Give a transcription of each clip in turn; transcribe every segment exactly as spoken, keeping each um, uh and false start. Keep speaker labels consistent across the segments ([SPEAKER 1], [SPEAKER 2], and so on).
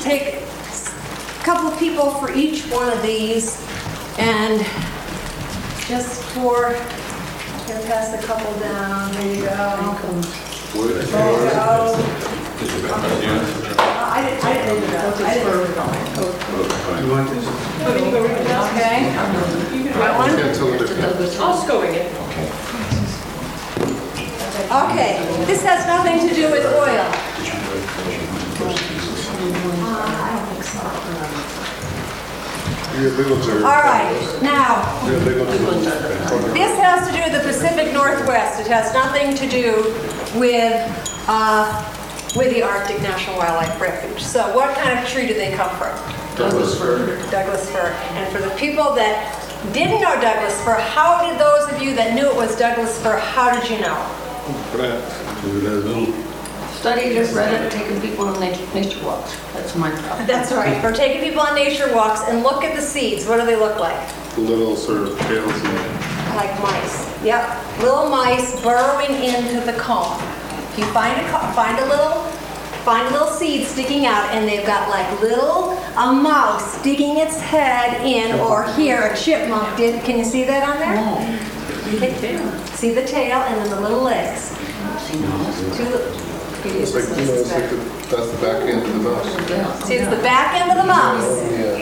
[SPEAKER 1] take a couple of people for each one of these, and just for, I'm going to pass a couple down. There you go. There you go. Uh, I didn't, I didn't do that. I didn't really go.
[SPEAKER 2] You want this?
[SPEAKER 1] Okay. That one?
[SPEAKER 3] I'll just go with it.
[SPEAKER 1] Okay. This has nothing to do with oil. All right, now, this has to do with the Pacific Northwest. It has nothing to do with, uh, with the Arctic National Wildlife Refuge. So what kind of tree do they come from?
[SPEAKER 2] Douglas fir.
[SPEAKER 1] Douglas fir. And for the people that didn't know Douglas fir, how did those of you that knew it was Douglas fir, how did you know?
[SPEAKER 3] Studied it, read it, taking people on nature, nature walks. That's my problem.
[SPEAKER 1] That's right. We're taking people on nature walks and look at the seeds. What do they look like?
[SPEAKER 4] Little sort of tails and
[SPEAKER 1] Like mice. Yep. Little mice burrowing into the cone. If you find a co- find a little find a little seed sticking out, and they've got like little a mouse digging its head in, or here a chipmunk did. Can you see that on there?
[SPEAKER 3] No.
[SPEAKER 1] See the tail and then the little legs. Two.
[SPEAKER 4] it's like, you know, it's like the, that's the back end of the mouse.
[SPEAKER 1] See, it's the back end of the mouse.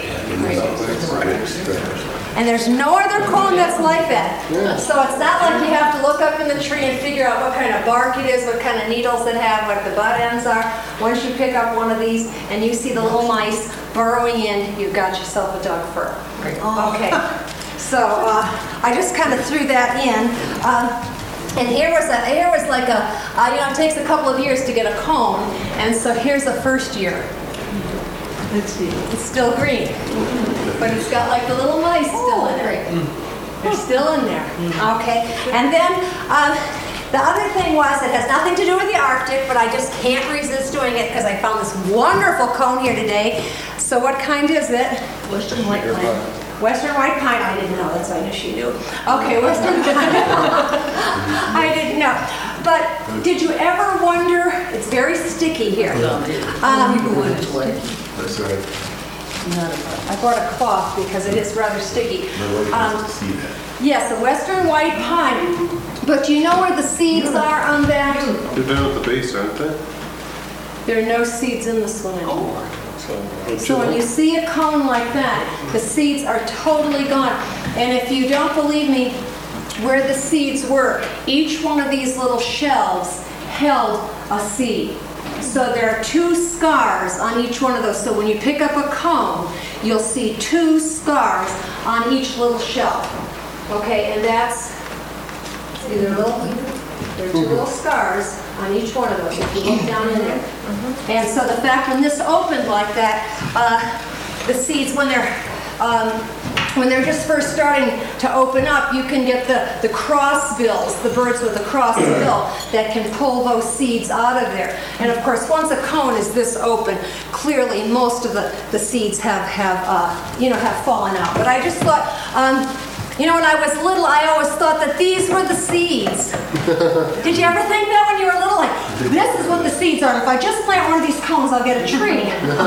[SPEAKER 1] And there's no other cone that's like that.
[SPEAKER 4] Yeah.
[SPEAKER 1] So it's not like you have to look up in the tree and figure out what kind of bark it is, what kind of needles it have, what the butt ends are. Once you pick up one of these and you see the little mice burrowing in, you've got yourself a Doug fir. Okay. So uh, I just kind of threw that in. Um, And here was a, here was like a, uh, you know, it takes a couple of years to get a cone, and so here's the first year.
[SPEAKER 3] Let's see.
[SPEAKER 1] It's still green, but it's got like the little mice still in it. They're still in there. Okay, and then um, the other thing was, it has nothing to do with the Arctic, but I just can't resist doing it because I found this wonderful cone here today. So what kind is it?
[SPEAKER 3] Western white pine.
[SPEAKER 1] Western white pine. I didn't know. That's why I knew she knew. Okay, Western. I didn't know. But did you ever wonder? It's very sticky here. Um,
[SPEAKER 4] That's right.
[SPEAKER 1] I brought a cloth because it is rather sticky. Um, yes, a Western white pine. But do you know where the seeds are on that?
[SPEAKER 4] They're down at the base, aren't they?
[SPEAKER 1] There are no seeds in this one anymore. So when you see a cone like that, the seeds are totally gone. And if you don't believe me, where the seeds were, each one of these little shelves held a seed. So there are two scars on each one of those. So when you pick up a cone, you'll see two scars on each little shelf. Okay, and that's, see, there are little, there are two little scars on each one of those, if you look down in there. And so the fact when this opened like that, uh, the seeds, when they're um, when they're just first starting to open up, you can get the, the crossbills, the birds with a cross bill, that can pull those seeds out of there. And of course, once a cone is this open, clearly most of the, the seeds have, have uh, you know, have fallen out. But I just thought, um, you know, when I was little, I always thought that these were the seeds. Did you ever think that when you were little? Like, this is what the seeds are. If I just plant one of these cones, I'll get a tree.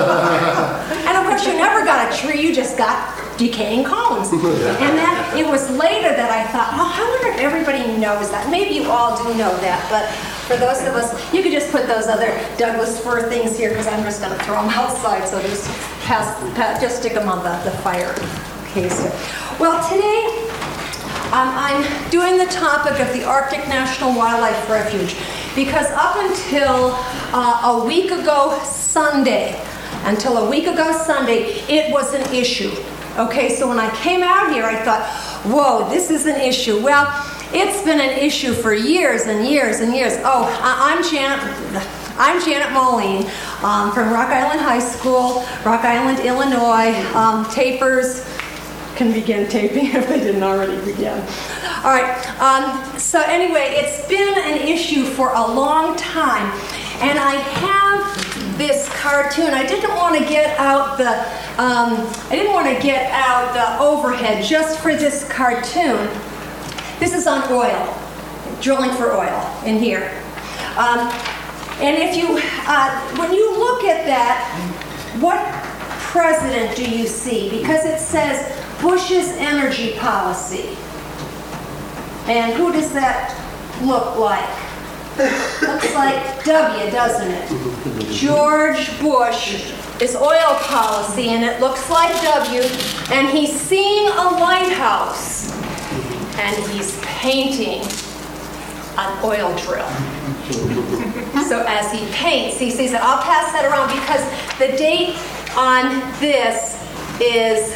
[SPEAKER 1] And of course, you never got a tree. You just got decaying cones. And then it was later that I thought, oh, I wonder if everybody knows that. Maybe you all do know that. But for those of us, you could just put those other Douglas fir things here, because I'm just going to throw them outside. So just, pass, pass, just stick them on the, the fire. Okay, so. Well, today um, I'm doing the topic of the Arctic National Wildlife Refuge because up until uh, a week ago Sunday, until a week ago Sunday, it was an issue. Okay, so when I came out here, I thought, whoa, this is an issue. Well, it's been an issue for years and years and years. Oh, I- I'm Janet. I'm Janet Moline um, from Rock Island High School, Rock Island, Illinois. Um, tapers can begin taping if they didn't already begin. All right, um, so anyway, it's been an issue for a long time, and I have this cartoon. I didn't want to get out the, um, I didn't want to get out the overhead just for this cartoon. This is on oil, drilling for oil in here. Um, and if you, uh, when you look at that, what president do you see? Because it says Bush's energy policy. And who does that look like? Looks like W, doesn't it? George Bush is oil policy, and it looks like W, and he's seeing a lighthouse, and he's painting an oil drill. So as he paints, he sees it. I'll pass that around because the date on this is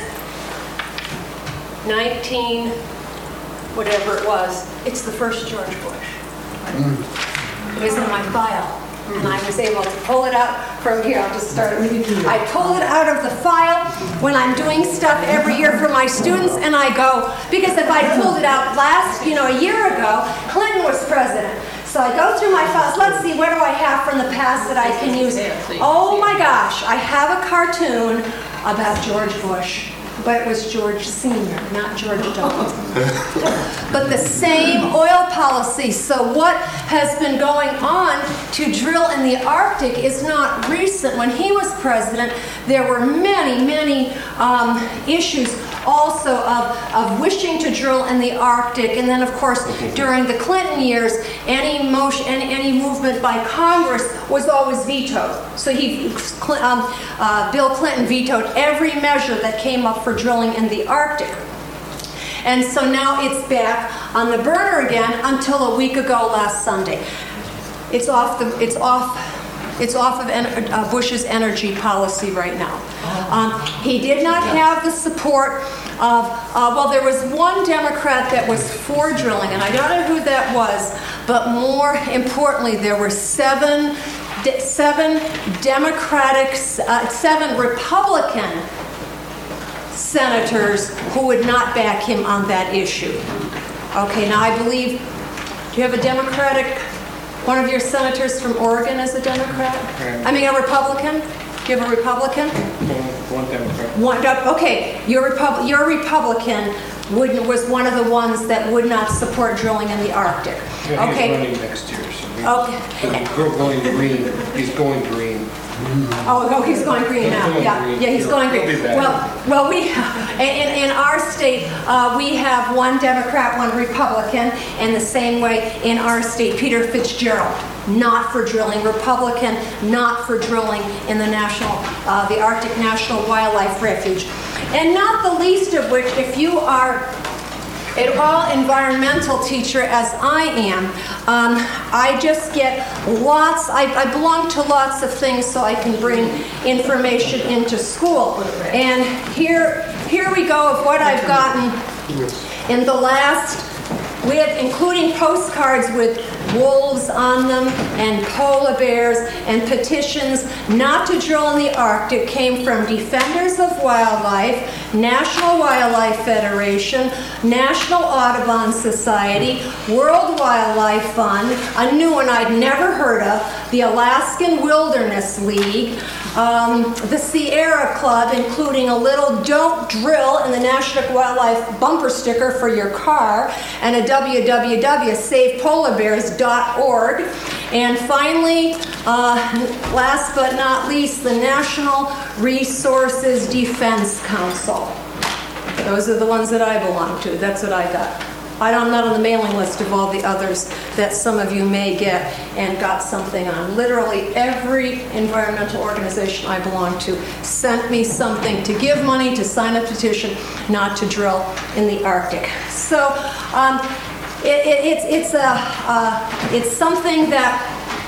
[SPEAKER 1] nineteen, whatever it was. It's the first George Bush. It was in my file, and I was able to pull it out from here. I'll just start. I pull it out of the file when I'm doing stuff every year for my students, and I go, because if I pulled it out last, you know, a year ago, Clinton was president. So I go through my files. Let's see, what do I have from the past that I can use? Oh my gosh, I have a cartoon about George Bush. But it was George Senior, not George W. But the same oil policy. So what has been going on to drill in the Arctic is not recent. When he was president, there were many, many um, issues also of, of wishing to drill in the Arctic. And then, of course, during the Clinton years, any motion, any, any movement by Congress was always vetoed. So he, um, uh, Bill Clinton vetoed every measure that came up for drilling in the Arctic. And so now it's back on the burner again until a week ago last Sunday. It's off the, it's off It's off of en- uh, Bush's energy policy right now. Um, he did not have the support of, uh, well, there was one Democrat that was for drilling, and I don't know who that was, but more importantly, there were seven, de- seven Democratic, uh, seven Republican senators who would not back him on that issue. Okay, now I believe, do you have a Democratic? One of your senators from Oregon is a Democrat? I mean, a Republican? Do you have a Republican?
[SPEAKER 2] One Democrat.
[SPEAKER 1] One, okay, your, Repub- your Republican would, was one of the ones that would not support drilling in the Arctic.
[SPEAKER 2] Yeah, he's
[SPEAKER 1] Okay.
[SPEAKER 2] running next year, so he's,
[SPEAKER 1] Okay.
[SPEAKER 2] he's going green. He's going green.
[SPEAKER 1] Oh, oh, he's going green now.
[SPEAKER 2] He's going
[SPEAKER 1] Yeah,
[SPEAKER 2] green.
[SPEAKER 1] yeah, he's
[SPEAKER 2] He'll-
[SPEAKER 1] going
[SPEAKER 2] he'll
[SPEAKER 1] green.
[SPEAKER 2] be back.
[SPEAKER 1] Well, well, we in, in our state uh, we have one Democrat, one Republican, and the same way in our state, Peter Fitzgerald, not for drilling, Republican, not for drilling in the national, uh, the Arctic National Wildlife Refuge, and not the least of which, if you are an all environmental teacher as I am, um, I just get lots, I, I belong to lots of things so I can bring information into school. And here, here we go of what I've gotten in the last, with including postcards with wolves on them and polar bears, and petitions not to drill in the Arctic came from Defenders of Wildlife, National Wildlife Federation, National Audubon Society, World Wildlife Fund, a new one I'd never heard of, the Alaskan Wilderness League, um, the Sierra Club, including a little "Don't Drill" in the National Wildlife bumper sticker for your car, and a w w w dot save polar bears dot org. And finally, uh, last but not least, the National Resources Defense Council. Those are the ones that I belong to. That's what I got. I'm not on the mailing list of all the others that some of you may get and got something on. Literally every environmental organization I belong to sent me something to give money, to sign a petition not to drill in the Arctic. So um, it, it, it's, it's, a, uh, it's something that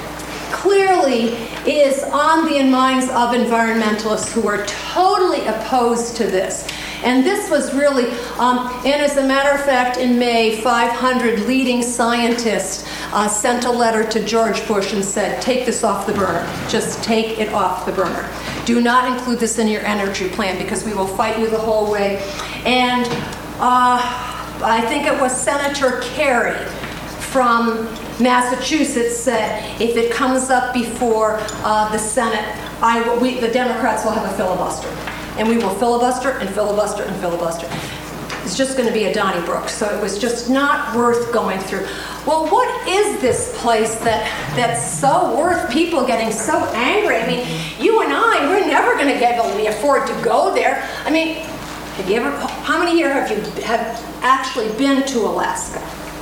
[SPEAKER 1] clearly is on the minds of environmentalists who are totally opposed to this. And this was really, um, and as a matter of fact, in May, five hundred leading scientists uh, sent a letter to George Bush and said, take this off the burner. Just take it off the burner. Do not include this in your energy plan because we will fight you the whole way. And uh, I think it was Senator Kerry from Massachusetts said, if it comes up before uh, the Senate, I will, we, the Democrats will have a filibuster. And we will filibuster and filibuster and filibuster. it's just going to be a Donnybrook. So it was just not worth going through. Well, what is this place that that's so worth people getting so angry? I mean, you and I, we're never going to get able to afford to go there. I mean, have you ever, how many here have you have actually been to Alaska?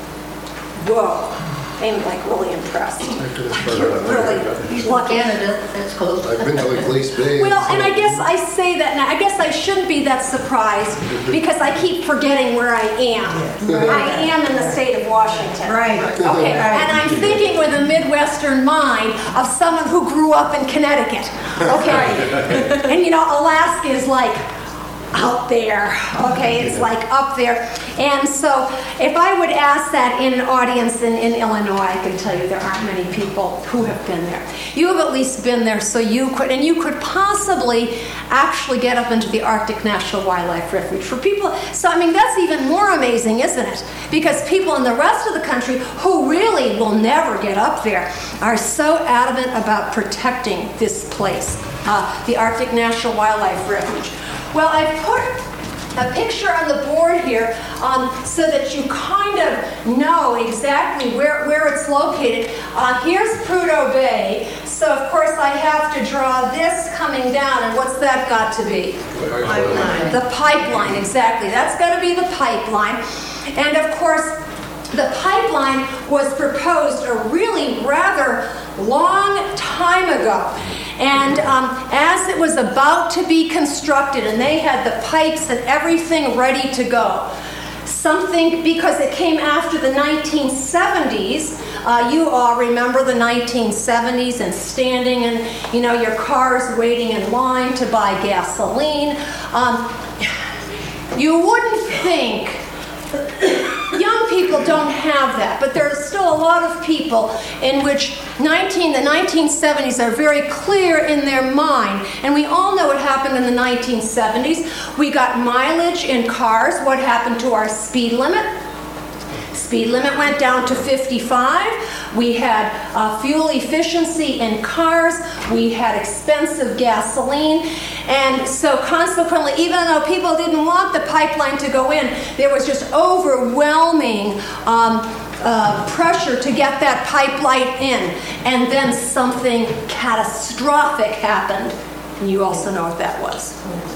[SPEAKER 1] Whoa. I'm like really impressed. You're really lucky.
[SPEAKER 3] Canada, that's close.
[SPEAKER 4] I've been to like Glace Bay.
[SPEAKER 1] Well, and I guess I say that now. I guess I shouldn't be that surprised because I keep forgetting where I am. I am in the state of Washington.
[SPEAKER 3] Right.
[SPEAKER 1] Okay, and I'm thinking with a Midwestern mind of someone who grew up in Connecticut. Okay, and you know, Alaska is like out there, okay, it's like up there. And so if I would ask that in an audience in, in Illinois, I can tell you there aren't many people who have been there. You have at least been there, so you could, and you could possibly actually get up into the Arctic National Wildlife Refuge. For people, so I mean, that's even more amazing, isn't it? Because people in the rest of the country who really will never get up there are so adamant about protecting this place, uh, the Arctic National Wildlife Refuge. Well, I've put a picture on the board here um, so that you kind of know exactly where, where it's located. Uh, here's Prudhoe Bay. So, of course, I have to draw this coming down. And what's that got to be?
[SPEAKER 3] Pipeline.
[SPEAKER 1] The pipeline, exactly. That's got to be the pipeline. And, of course, the pipeline was proposed a really rather long time ago. And um, as it was about to be constructed, and they had the pipes and everything ready to go, something, because it came after the nineteen seventies, uh, you all remember the nineteen seventies and standing in, you know, your cars waiting in line to buy gasoline. Um, you wouldn't think. Young people don't have that, but there are still a lot of people in which nineteen, the nineteen seventies are very clear in their mind. And we all know what happened in the nineteen seventies. We got mileage in cars. What happened to our speed limit? Speed limit went down to fifty-five. We had uh, fuel efficiency in cars. We had expensive gasoline. And so consequently, even though people didn't want the pipeline to go in, there was just overwhelming um, uh, pressure to get that pipeline in. And then something catastrophic happened. And you also know what that was.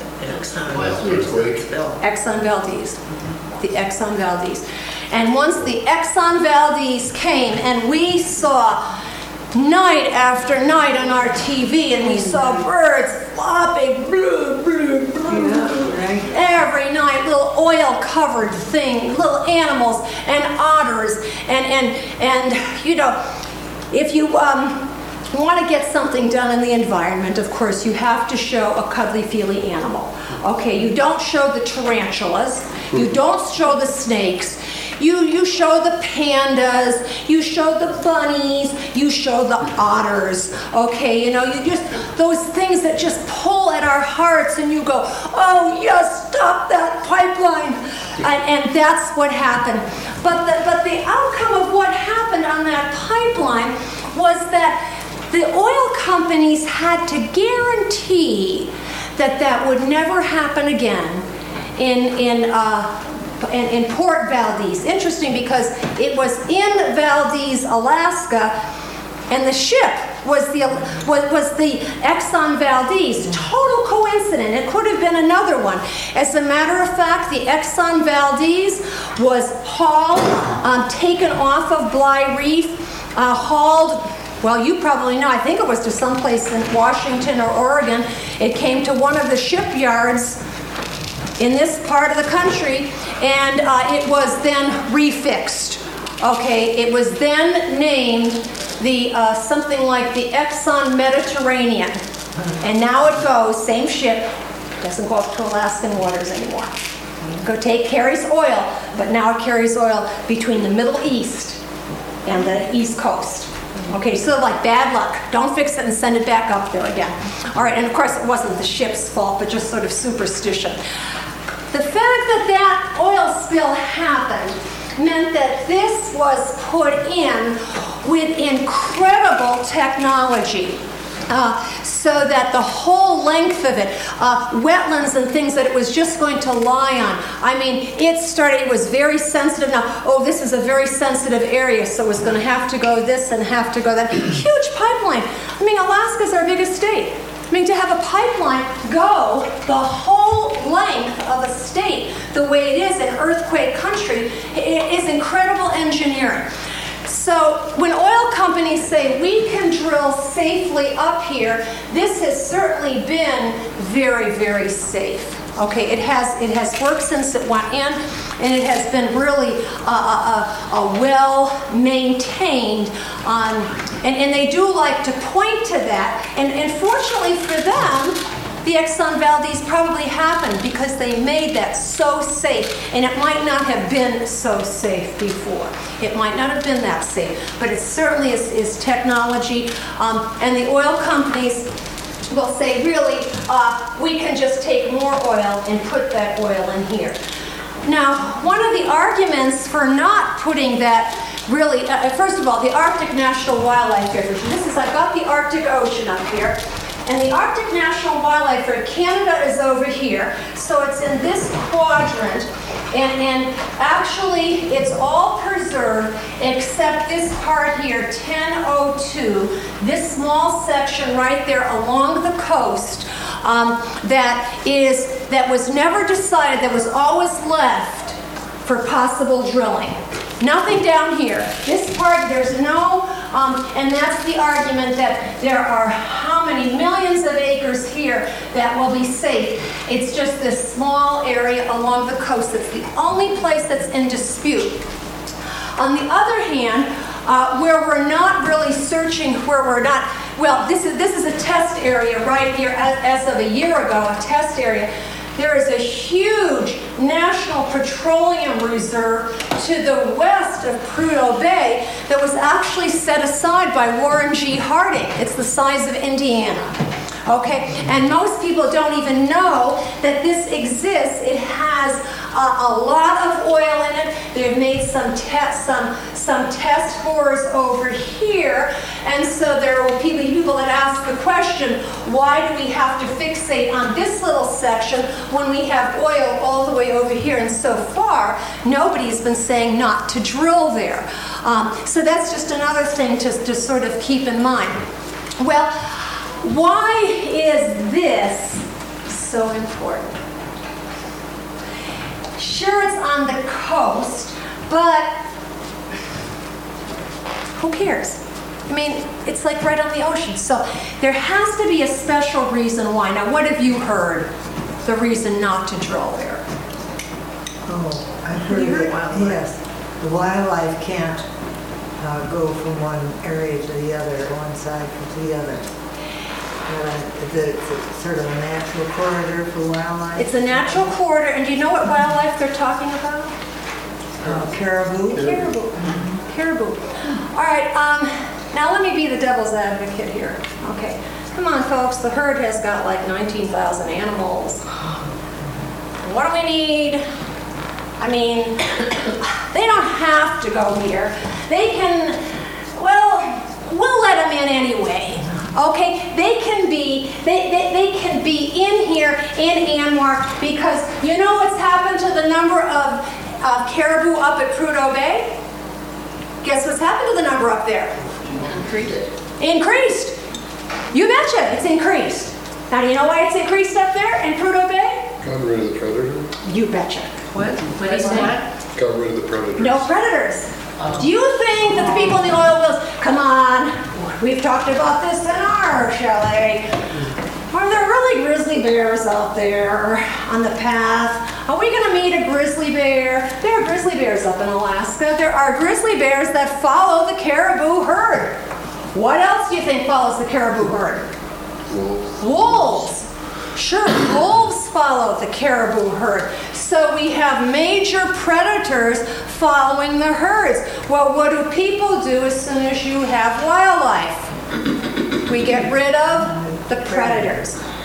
[SPEAKER 4] Earthquake.
[SPEAKER 1] Exxon Valdez. The Exxon Valdez. And once the Exxon Valdez came and we saw night after night on our T V and we saw birds flopping blue, blue, blue,
[SPEAKER 3] Yeah,
[SPEAKER 1] every night, little oil covered thing, little animals and otters and, and, and you know, if you um, want to get something done in the environment, of course, you have to show a cuddly feely animal. Okay, you don't show the tarantulas, you don't show the snakes, you you show the pandas, you show the bunnies, you show the otters. Okay, you know, you just those things that just pull at our hearts, and you go, oh yes, stop that pipeline, and, and that's what happened. But the but the outcome of what happened on that pipeline was that the oil companies had to guarantee that that would never happen again in in uh, in, in Port Valdez. Interesting, because it was in Valdez, Alaska, and the ship was the was, was the Exxon Valdez. Total coincidence. It could have been another one. As a matter of fact, the Exxon Valdez was hauled, um, taken off of Bly Reef, uh, hauled. Well, you probably know, I think it was to someplace in Washington or Oregon. It came to one of the shipyards in this part of the country, and uh, it was then refixed. Okay, it was then named the uh, something like the Exxon Mediterranean. And now it goes, same ship, doesn't go up to Alaskan waters anymore. Go take, carries oil, but now it carries oil between the Middle East and the East Coast. Okay, so like bad luck. Don't fix it and send it back up there again. All right, and of course it wasn't the ship's fault, but just sort of superstition. The fact that that oil spill happened meant that this was put in with incredible technology. Uh, so that the whole length of it, uh, wetlands and things that it was just going to lie on. I mean, it started, it was very sensitive. Now, oh, this is a very sensitive area, so it was going to have to go this and have to go that. Huge pipeline. I mean, Alaska's our biggest state. I mean, to have a pipeline go the whole length of a state the way it is in earthquake country, it is incredible engineering. So when oil companies say we can drill safely up here, this has certainly been very, very safe. Okay, it has it has worked since it went in, and it has been really uh, uh, uh, well maintained. Um, and, and they do like to point to that. And, and fortunately for them, the Exxon Valdez probably happened because they made that so safe. And it might not have been so safe before. It might not have been that safe. But it certainly is, is technology. Um, and the oil companies will say, really, uh, we can just take more oil and put that oil in here. Now, one of the arguments for not putting that really, uh, first of all, the Arctic National Wildlife Refuge. This is, I've got the Arctic Ocean up here. And the Arctic National Wildlife Refuge, Canada is over here, so it's in this quadrant, and, and actually it's all preserved except this part here, ten oh two, this small section right there along the coast um, that is that was never decided, that was always left for possible drilling. Nothing down here. This part, there's no, um, and that's the argument that there are how many millions of acres here that will be safe. It's just this small area along the coast that's the only place that's in dispute. On the other hand, uh, where we're not really searching, where we're not, well, this is this is a test area right here as, as of a year ago, a test area. There is a huge National Petroleum Reserve to the west of Prudhoe Bay that was actually set aside by Warren G. Harding. It's the size of Indiana. Okay, and most people don't even know that this exists. It has a, a lot of oil in it. They've made some test, some some test bores over here, and so there will be people that ask the question, why do we have to fixate on this little section when we have oil all the way over here? And so far, nobody's been saying not to drill there. Um, so that's just another thing to, to sort of keep in mind. Well, why is this so important? Sure, it's on the coast, but who cares? I mean, it's like right on the ocean. So there has to be a special reason why. Now, what have you heard the reason not to drill there?
[SPEAKER 5] Oh, I've heard that, yes, the wildlife can't uh, go from one area to the other, one side to the other. Uh, it's, a, it's a sort of a natural corridor for wildlife.
[SPEAKER 1] It's a natural corridor, and do you know what wildlife they're talking about?
[SPEAKER 5] Uh, caribou.
[SPEAKER 1] Caribou. Mm-hmm. Caribou. All right, um, now let me be the devil's advocate here. Okay, come on, folks. The herd has got like nineteen thousand animals. What do we need? I mean, they don't have to go here. They can, well, we'll let them in anyway. Okay, they can be they, they, they can be in here in ANWR because you know what's happened to the number of uh, caribou up at Prudhoe Bay? Guess what's happened to the number up there?
[SPEAKER 3] Increased.
[SPEAKER 1] Increased. You betcha, it's increased. Now, do you know why it's increased up there in Prudhoe Bay?
[SPEAKER 4] Got rid of the predator?
[SPEAKER 1] You betcha.
[SPEAKER 3] What? What do you say?
[SPEAKER 4] Got rid of the predators.
[SPEAKER 1] No predators. Do you think that the people in the oil wells, come on, we've talked about this in our chalet. Are there really grizzly bears out there on the path? Are we going to meet a grizzly bear? There are grizzly bears up in Alaska. There are grizzly bears that follow the caribou herd. What else do you think follows the caribou herd?
[SPEAKER 4] Wolves.
[SPEAKER 1] Wolves. Sure, wolves follow the caribou herd. So we have major predators following the herds. Well, what do people do as soon as you have wildlife? We get rid of the predators.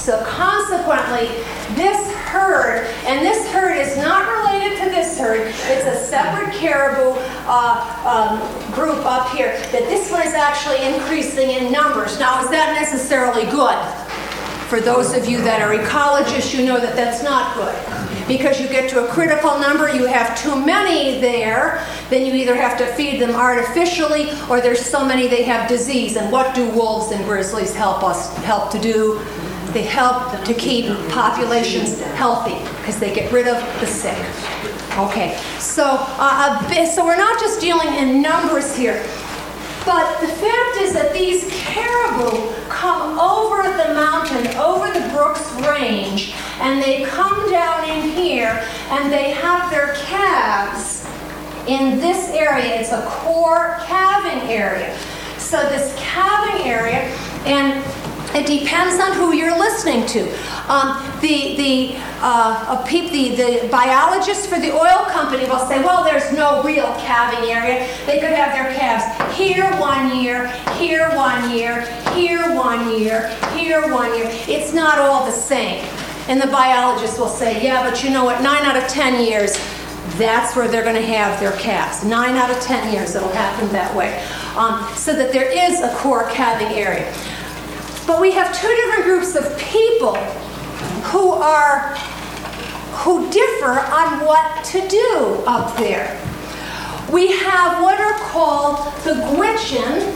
[SPEAKER 1] So consequently, this herd, and this herd is not related to this herd, it's a separate caribou uh, um, group up here, that this one is actually increasing in numbers. Now, is that necessarily good? For those of you that are ecologists, you know that that's not good. Because you get to a critical number, you have too many there, then you either have to feed them artificially, or there's so many they have disease. And what do wolves and grizzlies help us help to do? They help to keep populations healthy because they get rid of the sick. Okay, so uh, a bit, so we're not just dealing in numbers here. But the fact is that these caribou come over the mountain, over the Brooks Range, and they come down in here, and they have their calves in this area. It's a core calving area. So this calving area, and it depends on who you're listening to. Um, the the, uh, peop, the the biologists for the oil company will say, well, there's no real calving area. They could have their calves here one year, here one year, here one year, here one year. It's not all the same. And the biologists will say, yeah, but you know what, nine out of ten years, that's where they're going to have their calves. Nine out of ten years, it'll happen that way. Um, so that there is a core calving area. But we have two different groups of people who are, who differ on what to do up there. We have what are called the Gwich'in,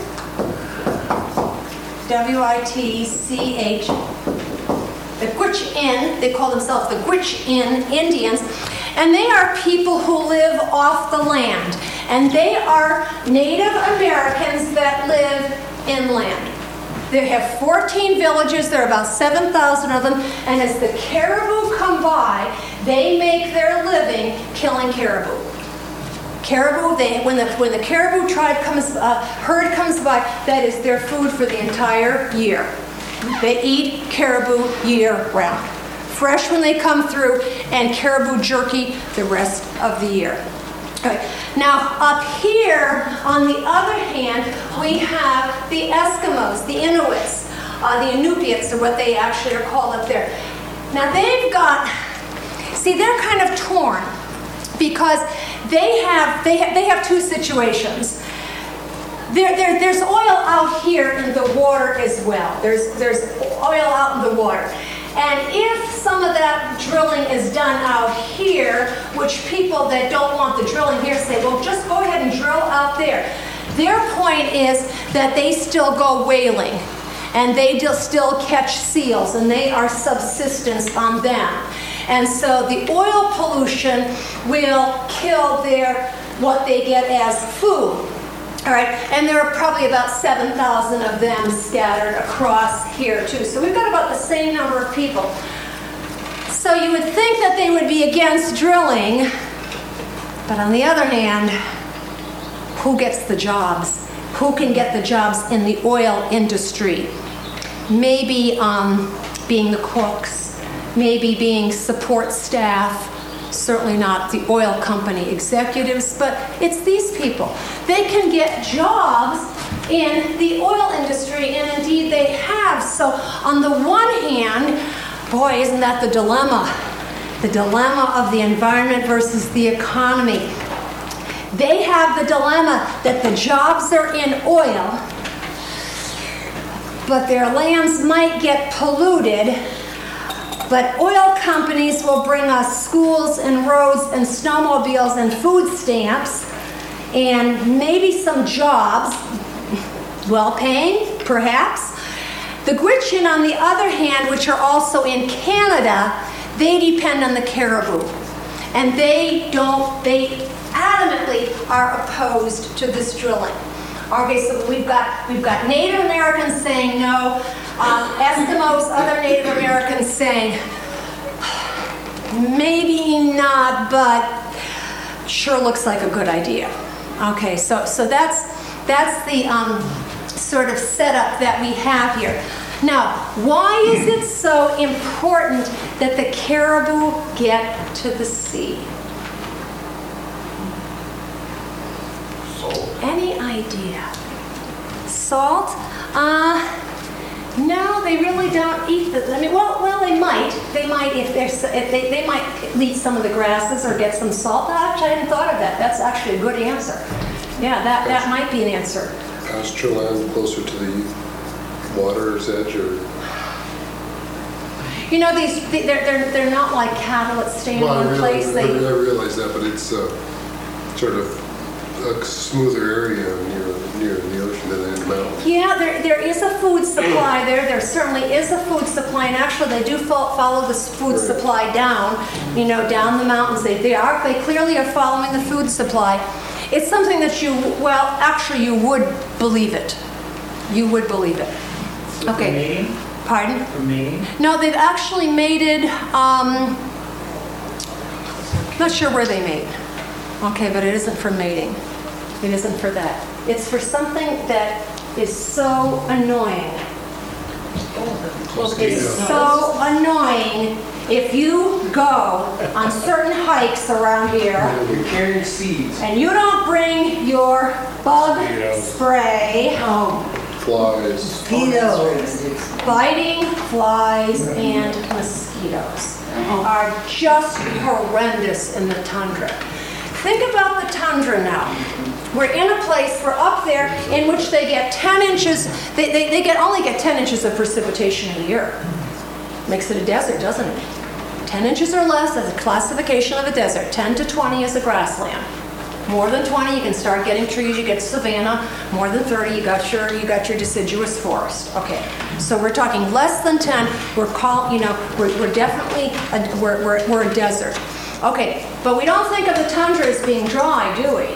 [SPEAKER 1] W I T C H, the Gwich'in, they call themselves the Gwich'in Indians, and they are people who live off the land. And they are Native Americans that live inland. They have fourteen villages, there are about seven thousand of them, and as the caribou come by, they make their living killing caribou. Caribou, they, when the when the caribou tribe comes, uh, herd comes by, that is their food for the entire year. They eat caribou year round. Fresh when they come through, and caribou jerky the rest of the year. Okay. Now, up here, on the other hand, we have the Eskimos, the Inuits, uh, the Inupiats are what they actually are called up there. Now, they've got, see, they're kind of torn because they have they have, they have two situations. There, there, there's oil out here in the water as well. There's, there's oil out in the water. And if some of that drilling is done out here, which people that don't want the drilling here say, well, just go ahead and drill out there. Their point is that they still go whaling, and they still catch seals, and they are subsistence on them. And so the oil pollution will kill their what they get as food. All right, and there are probably about seven thousand of them scattered across here too. So we've got about the same number of people. So you would think that they would be against drilling, but on the other hand, who gets the jobs? Who can get the jobs in the oil industry? Maybe um, being the cooks, maybe being support staff, certainly not the oil company executives, but it's these people. They can get jobs in the oil industry, and indeed they have. So on the one hand, boy, isn't that the dilemma? The dilemma of the environment versus the economy. They have the dilemma that the jobs are in oil, but their lands might get polluted. But oil companies will bring us schools and roads and snowmobiles and food stamps and maybe some jobs, well-paying, perhaps. The Gwich'in, on the other hand, which are also in Canada, they depend on the caribou. And they don't, they adamantly are opposed to this drilling. Okay, so we've got, we've got Native Americans saying no, Um, Eskimos, other Native Americans saying, maybe not, but sure looks like a good idea. Okay, so so that's that's the um, sort of setup that we have here. Now, why is it so important that the caribou get to the sea?
[SPEAKER 4] Salt.
[SPEAKER 1] Any idea? Salt? Uh, No, they really don't eat the, I mean, well, well, they might. They might if they're, s- if they, they might eat some of the grasses or get some salt. Actually, I hadn't thought of that. That's actually a good answer. Yeah, that, that might be an answer.
[SPEAKER 4] Pasture land closer to the water's edge or?
[SPEAKER 1] You know, these, they're, they're, they're not like cattle that stay in
[SPEAKER 4] Well, I
[SPEAKER 1] one place.
[SPEAKER 4] realize, I
[SPEAKER 1] They,
[SPEAKER 4] realize that, but it's uh, sort of a smoother area near, near the ocean than in the mountains.
[SPEAKER 1] yeah, there, there is a food supply there. There certainly is a food supply, and actually they do fo- follow this food
[SPEAKER 4] Right.
[SPEAKER 1] supply down, you know, down the mountains. They, they are, they clearly are following the food supply. It's something that you, well, actually you would believe it. You would believe it. Okay.
[SPEAKER 6] Mating?
[SPEAKER 1] Pardon?
[SPEAKER 6] For mating?
[SPEAKER 1] No, they've actually mated, um, not sure where they mate. Okay, but it isn't for mating. It isn't for that. It's for something that is so annoying. It's so annoying if you go on certain hikes around here
[SPEAKER 6] You're carrying seeds.
[SPEAKER 1] and you don't bring your bug spray.
[SPEAKER 3] Oh,
[SPEAKER 4] Flies.
[SPEAKER 5] Mosquitoes.
[SPEAKER 1] Biting flies and mosquitoes are just horrendous in the tundra. Think about the tundra now. We're in a place, we're up there, in which they get ten inches, they, they, they get only get ten inches of precipitation a year. Makes it a desert, doesn't it? ten inches or less is a classification of a desert. ten to twenty is a grassland. More than twenty, you can start getting trees, you get savanna. More than thirty, you got your you got your deciduous forest. Okay, so we're talking less than ten. We're call, you know, we're, we're definitely a, we're, we're we're a desert. Okay, but we don't think of the tundra as being dry, do we?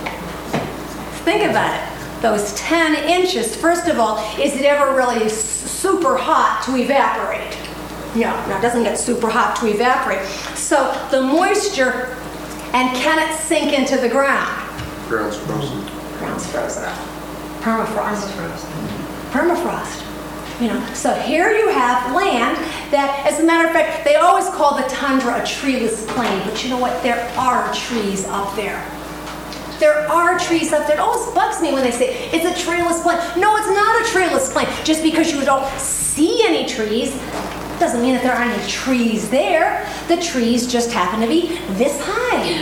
[SPEAKER 1] Think about it. Those ten inches. First of all, is it ever really s- super hot to evaporate? No, no, it doesn't get super hot to evaporate. So the moisture. And can it sink into the ground?
[SPEAKER 4] Ground's frozen.
[SPEAKER 1] Ground's frozen. Permafrost. Permafrost. You know, so here you have land that, as a matter of fact, they always call the tundra a treeless plain. But you know what? There are trees up there. There are trees up there. It always bugs me when they say it's a treeless plain. No, it's not a treeless plain. Just because you don't see any trees doesn't mean that there aren't any trees there. The trees just happen to be this high.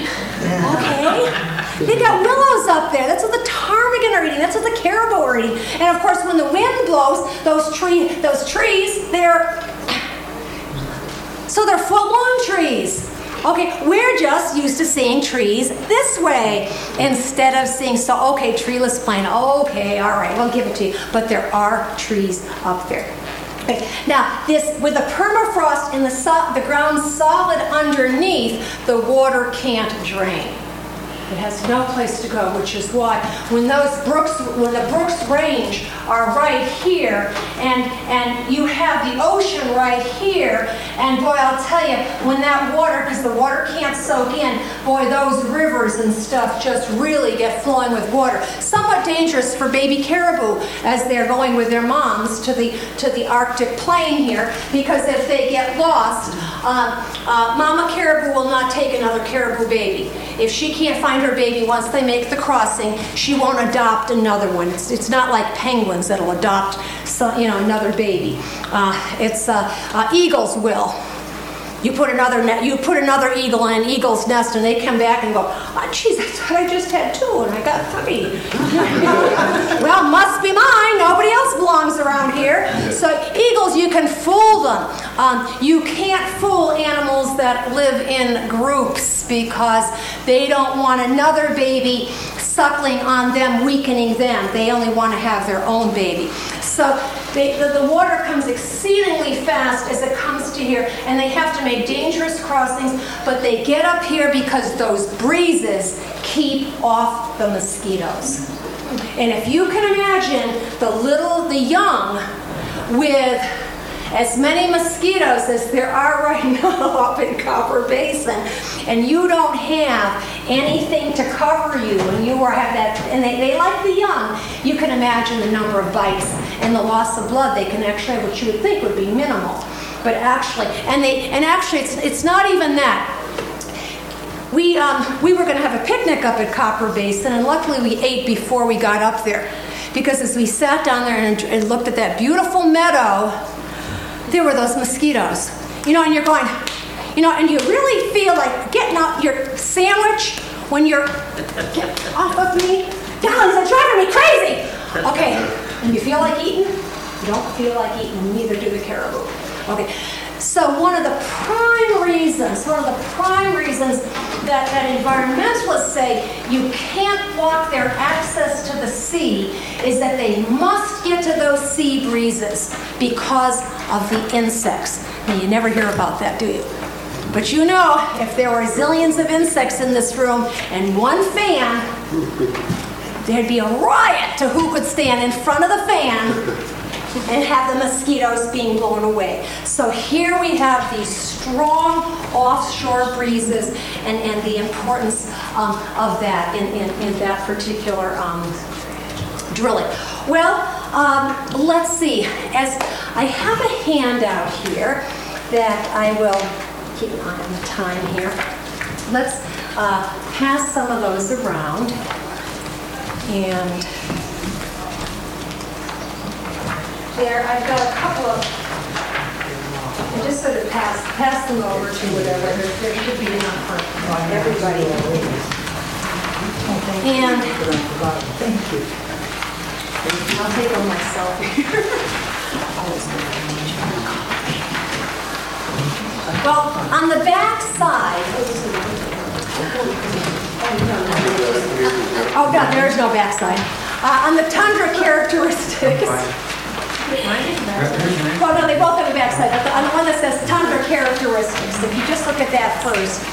[SPEAKER 1] Okay? They got willows up there. That's what the ptarmigan are eating. That's what the caribou are eating. And of course, when the wind blows, those tree, those trees, they're so they're foot-long trees. Okay, we're just used to seeing trees this way instead of seeing, so, okay, treeless plain. Okay, all right, we'll give it to you. But there are trees up there. Okay. Now, this with the permafrost in the so, the ground solid underneath, the water can't drain. It has no place to go, which is why when those brooks, when the Brooks Range are right here, and and you have the ocean right here, and boy, I'll tell you, when that water, because the water can't soak in, boy, those rivers and stuff just really get flowing with water. Somewhat dangerous for baby caribou as they're going with their moms to the to the Arctic plain here, because if they get lost, uh, uh, Mama caribou will not take another caribou baby. If she can't find her baby once they make the crossing, she won't adopt another one. It's, it's not like penguins that'll adopt, so, you know, another baby. Uh, it's uh, uh, eagles will. You put another ne- you put another eagle in an eagle's nest, and they come back and go, oh, geez, I thought I just had two, and I got three. Well, must be mine. Nobody else belongs around here. So eagles, you can fool them. Um, you can't fool animals that live in groups because they don't want another baby suckling on them, weakening them. They only want to have their own baby. So they, the, the water comes exceedingly fast as it comes to here, and they have to make dangerous crossings, but they get up here because those breezes keep off the mosquitoes. And if you can imagine the little, the young with as many mosquitoes as there are right now up in Copper Basin, and you don't have anything to cover you, and you are have that, and they, they like the young, you can imagine the number of bites and the loss of blood they can actually have, which you would think would be minimal. But actually, and they, and actually, it's it's not even that. We um we were going to have a picnic up at Copper Basin, and luckily we ate before we got up there, because as we sat down there and, and looked at that beautiful meadow, there were those mosquitoes. You know, and you're going, you know, and you really feel like getting out your sandwich when you're, get off of me, darlings, it's driving me crazy. Okay, and you feel like eating? You don't feel like eating, neither do the caribou. Okay, so one of the prime reasons, one of the prime reasons that, that environmentalists say you can't block their access to the sea is that they must get to those sea breezes because of the insects. Now, you never hear about that, do you? But you know, if there were zillions of insects in this room and one fan, there'd be a riot to who could stand in front of the fan and have the mosquitoes being blown away. So here we have these strong offshore breezes and, and the importance um, of that in, in, in that particular um, drilling. Well, um, let's see. As I have a handout here that I will keep an eye on the time here. Let's uh, pass some of those around. And there, I've got a couple of, I just sort of pass, pass them over to whatever. There, there should be enough for everybody. And
[SPEAKER 5] Thank you.
[SPEAKER 1] I'll take them myself here. Well, on the back side, oh no, there's no back side. Uh, on the tundra characteristics, well, no, they both have a back side, but the, on the one that says tundra characteristics, if you just look at that first.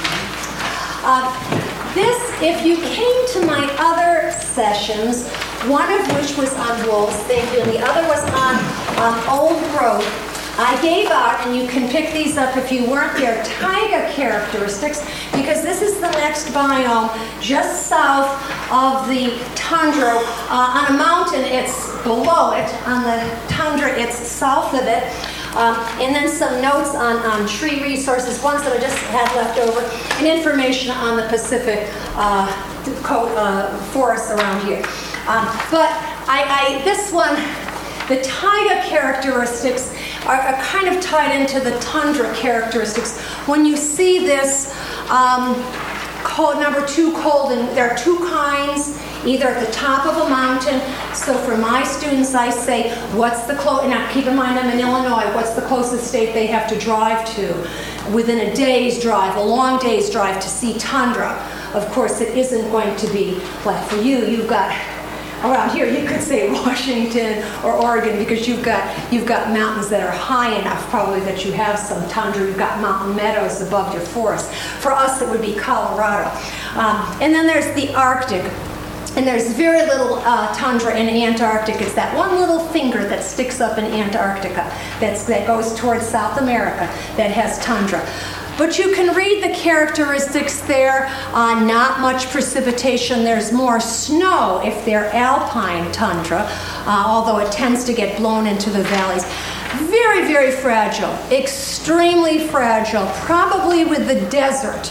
[SPEAKER 1] Uh, this, if you came to my other sessions, one of which was on wolves, thank you, and the other was on um, old growth, I gave out, and you can pick these up if you weren't there, taiga characteristics, because this is the next biome just south of the tundra. Uh, on a mountain, it's below it. On the tundra, it's south of it. Um, and then some notes on, on tree resources, ones that I just had left over, and information on the Pacific uh, co- uh, forests around here. Um, but I, I, this one, the taiga characteristics are, are kind of tied into the tundra characteristics. When you see this um, cold, number two cold, and there are two kinds, either at the top of a mountain. So for my students, I say, what's the close, now keep in mind I'm in Illinois, what's the closest state they have to drive to? Within a day's drive, a long day's drive to see tundra. Of course, it isn't going to be like for you, you've got, around here, you could say Washington or Oregon because you've got you've got mountains that are high enough probably that you have some tundra. You've got mountain meadows above your forest. For us, it would be Colorado. Um, and then there's the Arctic. And there's very little uh, tundra in Antarctica. It's that one little finger that sticks up in Antarctica that's, that goes towards South America that has tundra. But you can read the characteristics there. Uh, not much precipitation. There's more snow if they're alpine tundra, uh, although it tends to get blown into the valleys. Very, very fragile, extremely fragile, probably with the desert,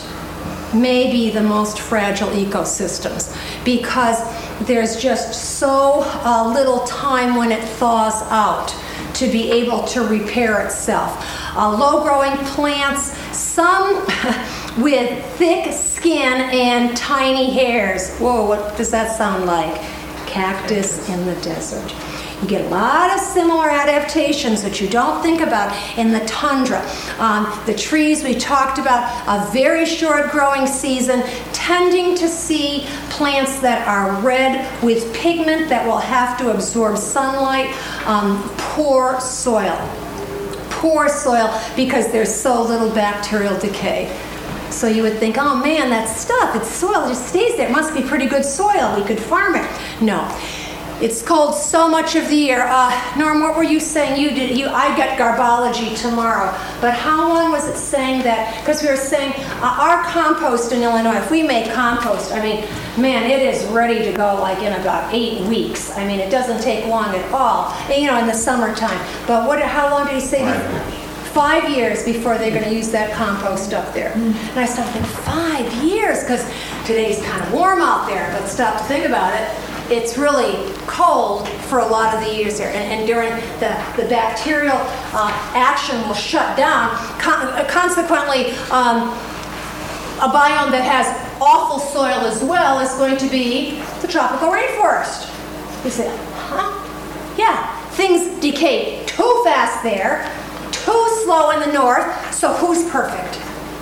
[SPEAKER 1] maybe the most fragile ecosystems because there's just so uh, little time when it thaws out to be able to repair itself. Uh, low-growing plants, some with thick skin and tiny hairs. Whoa, what does that sound like? Cactus in the desert. You get a lot of similar adaptations that you don't think about in the tundra. Um, the trees we talked about, a very short growing season, tending to see plants that are red with pigment that will have to absorb sunlight, um, poor soil. Poor soil because there's so little bacterial decay. So you would think, oh man, that stuff, it's soil, it just stays there. It must be pretty good soil. We could farm it. No. It's cold so much of the year. Uh, Norm, what were you saying? You did. You, I got garbology tomorrow. But how long was it saying that? Because we were saying uh, our compost in Illinois, if we make compost, I mean, man, it is ready to go like in about eight weeks. I mean, it doesn't take long at all, you know, in the summertime. But what? How long did he say?
[SPEAKER 6] Five.
[SPEAKER 1] Five years before they're going to use that compost up there. Mm. And I started thinking, five years? Because today's kind of warm out there, but stop to think about it. it's really cold for a lot of the years there. And, and during the, the bacterial uh, action will shut down. Con- consequently, um, a biome that has awful soil as well is going to be the tropical rainforest. You say, huh? Yeah, things decay too fast there, too slow in the north, so who's perfect?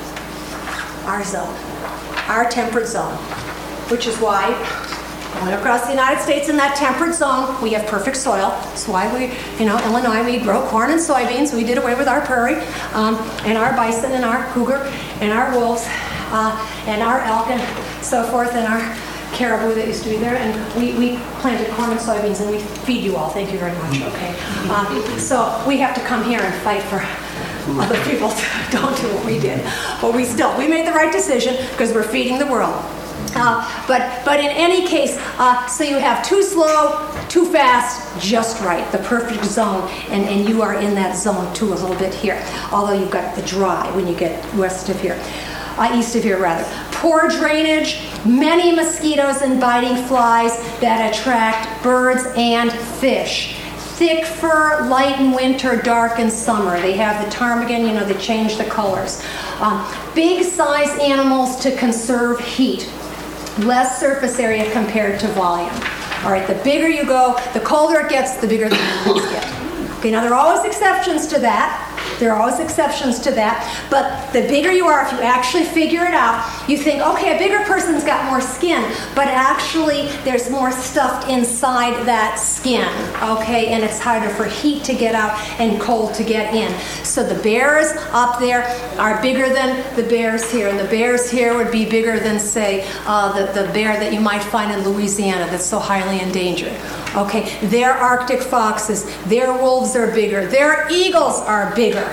[SPEAKER 1] Our zone, our temperate zone, which is why going across the United States in that temperate zone, we have perfect soil. That's why we, you know, Illinois, we grow corn and soybeans. We did away with our prairie, um, and our bison and our cougar and our wolves uh, and our elk and so forth and our caribou that used to be there. And we, we planted corn and soybeans, and we feed you all. Thank you very much, okay? Um, so we have to come here and fight for other people to don't do what we did. But we still, we made the right decision because we're feeding the world. Uh, but but in any case, uh, so you have too slow, too fast, just right, the perfect zone, and, and you are in that zone too a little bit here, although you've got the dry when you get west of here, uh, east of here rather. Poor drainage, many mosquitoes and biting flies that attract birds and fish. Thick fur, light in winter, dark in summer. They have the ptarmigan, you know, they change the colors. Um, big size animals to conserve heat. Less surface area compared to volume. All right, the bigger you go, the colder it gets, the bigger the animals get. Okay, now there are always exceptions to that. There are always exceptions to that. But the bigger you are, if you actually figure it out, you think, okay, a bigger person's got more skin, but actually there's more stuff inside that skin, okay? And it's harder for heat to get out and cold to get in. So the bears up there are bigger than the bears here, and the bears here would be bigger than, say, uh, the, the bear that you might find in Louisiana that's so highly endangered. Okay, their Arctic foxes, their wolves are bigger, their eagles are bigger.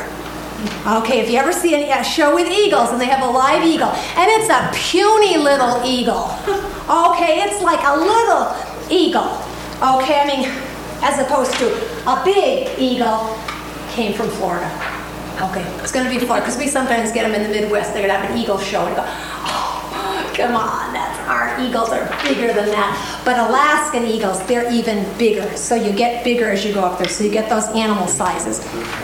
[SPEAKER 1] Okay, if you ever see a show with eagles and they have a live eagle, and it's a puny little eagle. Okay, it's like a little eagle. Okay, I mean, as opposed to a big eagle came from Florida. Okay, it's going to be Florida, because we sometimes get them in the Midwest. They're going to have an eagle show and go, oh, come on, that's our eagles are bigger than that. But Alaskan eagles, they're even bigger. So you get bigger as you go up there. So you get those animal sizes.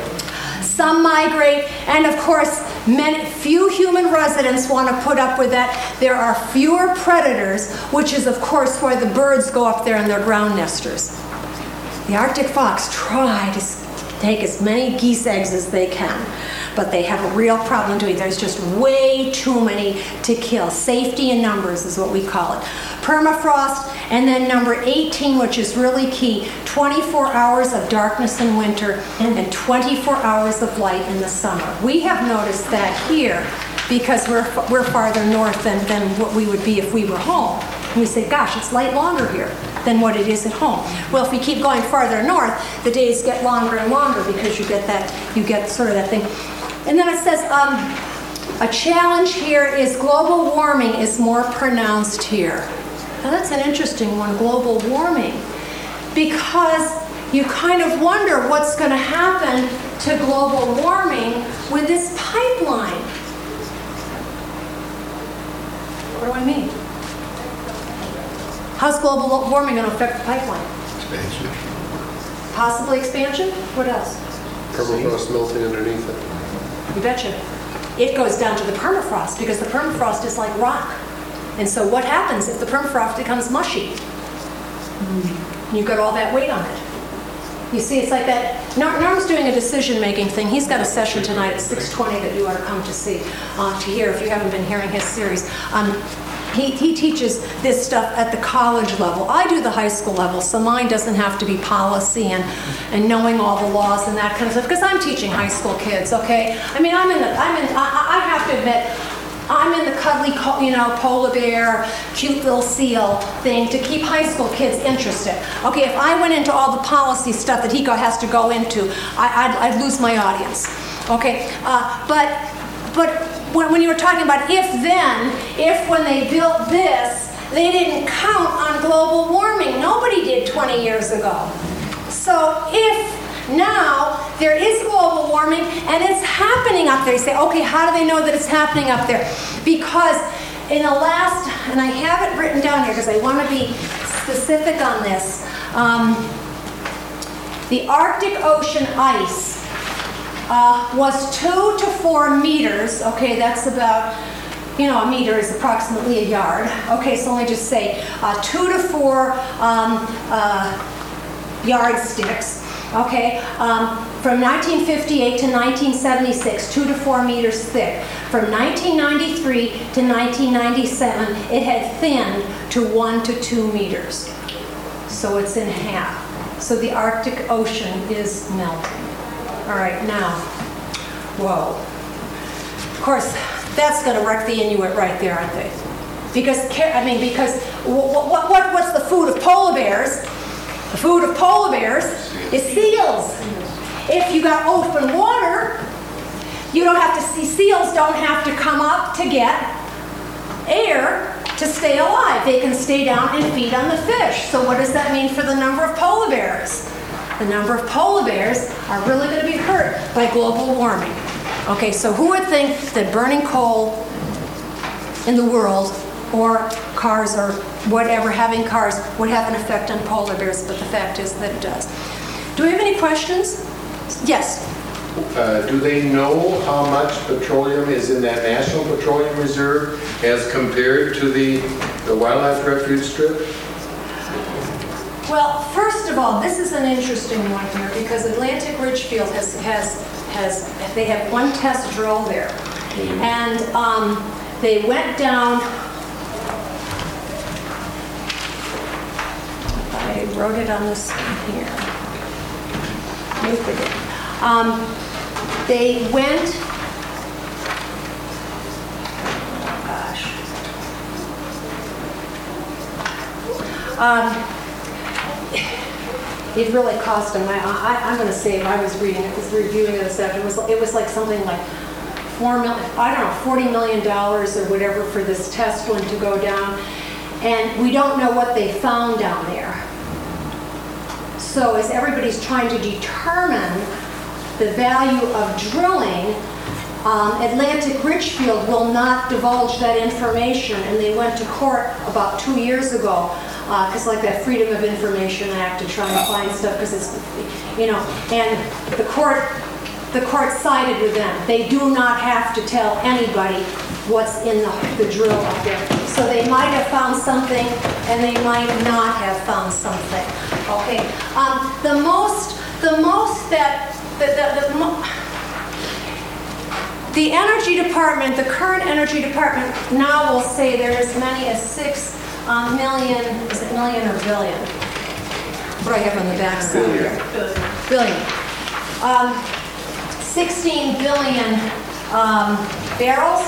[SPEAKER 1] Some migrate, and of course, many, few human residents want to put up with that. There are fewer predators, which is, of course, why the birds go up there and they're ground nesters. The Arctic fox try to take as many geese eggs as they can, but they have a real problem doing it. There's just way too many to kill. Safety in numbers is what we call it. Permafrost, and then number eighteen, which is really key, twenty-four hours of darkness in winter and twenty-four hours of light in the summer. We have noticed that here because we're we're farther north than, than what we would be if we were home. And we say, gosh, it's light longer here than what it is at home. Well, if we keep going farther north, the days get longer and longer because you get that, you get sort of that thing. And then it says, um, a challenge here is global warming is more pronounced here. Now that's an interesting one, global warming, because you kind of wonder what's going to happen to global warming with this pipeline. What do I mean? How's global warming going to affect the pipeline?
[SPEAKER 4] Expansion.
[SPEAKER 1] Possibly expansion? What else?
[SPEAKER 4] Permafrost melting underneath it.
[SPEAKER 1] You betcha. It goes down to the permafrost because the permafrost is like rock. And so what happens if the permafrost becomes mushy? Mm. You've got all that weight on it. You see, it's like that. Norm's doing a decision-making thing. He's got a session tonight at six twenty that you ought to come to see, uh, to hear if you haven't been hearing his series. Um, He, he teaches this stuff at the college level. I do the high school level, so mine doesn't have to be policy and, and knowing all the laws and that kind of stuff, because I'm teaching high school kids, okay? I mean, I'm in the, I'm in, I, I have to admit, I'm in the cuddly, you know, polar bear, cute little seal thing to keep high school kids interested. Okay, if I went into all the policy stuff that he go, has to go into, I, I'd, I'd lose my audience, okay? Uh, but, but, When, when you were talking about if then, if when they built this, they didn't count on global warming. Nobody did twenty years ago. So if now there is global warming and it's happening up there, you say, okay, how do they know that it's happening up there? Because in the last, and I have it written down here because I want to be specific on this. Um, the Arctic Ocean ice uh, was two to four meters. Okay, that's about, you know, a meter is approximately a yard. Okay, so let me just say uh, two to four um, uh, yardsticks. Okay, um, from nineteen fifty-eight to nineteen seventy-six, two to four meters thick. From nineteen ninety-three to nineteen ninety-seven, it had thinned to one to two meters. So it's in half. So the Arctic Ocean is melting. All right, now, whoa. Of course, that's going to wreck the Inuit right there, aren't they? Because, I mean, because what, what, what, what's the food of polar bears? The food of polar bears is seals. If you got open water, you don't have to see, seals don't have to come up to get air to stay alive. They can stay down and feed on the fish. So what does that mean for the number of polar bears? The number of polar bears are really going to be hurt by global warming. Okay, so who would think that burning coal in the world, or cars or whatever, having cars, would have an effect on polar bears, but the fact is that it does. Do we have any questions? Yes.
[SPEAKER 6] Uh, do they know how much petroleum is in that National Petroleum Reserve as compared to the, the wildlife refuge strip?
[SPEAKER 1] Well, first of all, this is an interesting one here because Atlantic Richfield has, has, has they have one test drill there. Mm-hmm. And um, they went down, I wrote it on this one here. Nope, I didn't. Um, they went, oh gosh. Um, it really cost them, I, I, I'm going to say, I was reading it, was reviewing it this afternoon, it was, it was like something like four million, I don't know, forty million dollars or whatever for this test one to go down. And we don't know what they found down there. So as everybody's trying to determine the value of drilling, um, Atlantic Richfield will not divulge that information, and they went to court about two years ago, because uh, like that Freedom of Information Act to try and find stuff, because it's, you know, and the court, the court sided with them. They do not have to tell anybody what's in the, the drill up there. So they might have found something, and they might not have found something. Okay. Um, the most, the most that the the, the, mo the energy department, the current energy department now will say there is as many as six um, million. Is it million or billion? What do I have on the back side here? Billion. Um, sixteen billion um, barrels.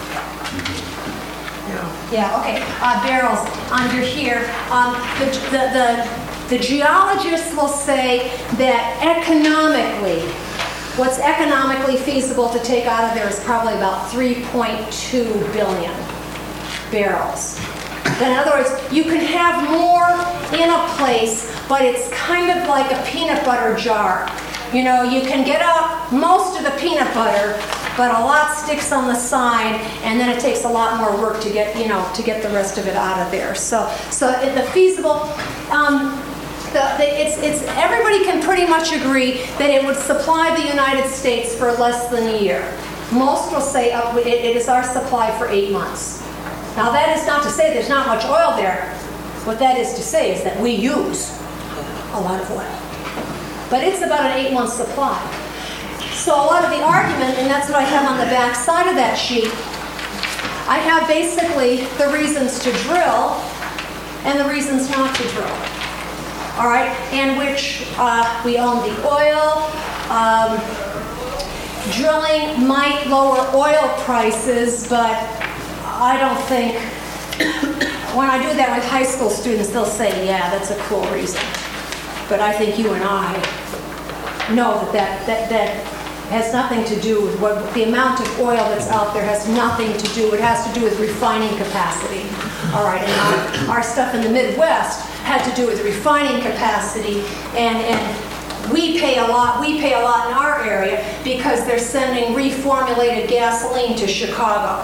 [SPEAKER 1] Yeah, okay, uh, barrels under here. Um, the, the, the, the geologists will say that economically, what's economically feasible to take out of there is probably about three point two billion barrels. In other words, you can have more in a place, but it's kind of like a peanut butter jar. You know, you can get out most of the peanut butter, but a lot sticks on the side, and then it takes a lot more work to get, you know, to get the rest of it out of there. So, so the feasible, um, the, the, it's, it's, everybody can pretty much agree that it would supply the United States for less than a year. Most will say uh, it, it is our supply for eight months. Now that is not to say there's not much oil there. What that is to say is that we use a lot of oil. But it's about an eight-month supply. So a lot of the argument, and that's what I have on the back side of that sheet, I have basically the reasons to drill and the reasons not to drill. All right, and which uh, we own the oil. Um, drilling might lower oil prices, but I don't think, when I do that with high school students, they'll say, yeah, that's a cool reason. But I think you and I know that that, that, that has nothing to do with what the amount of oil that's out there has nothing to do. It has to do with refining capacity. All right, and our, our stuff in the Midwest had to do with refining capacity, and and we pay a lot. We pay a lot in our area because they're sending reformulated gasoline to Chicago.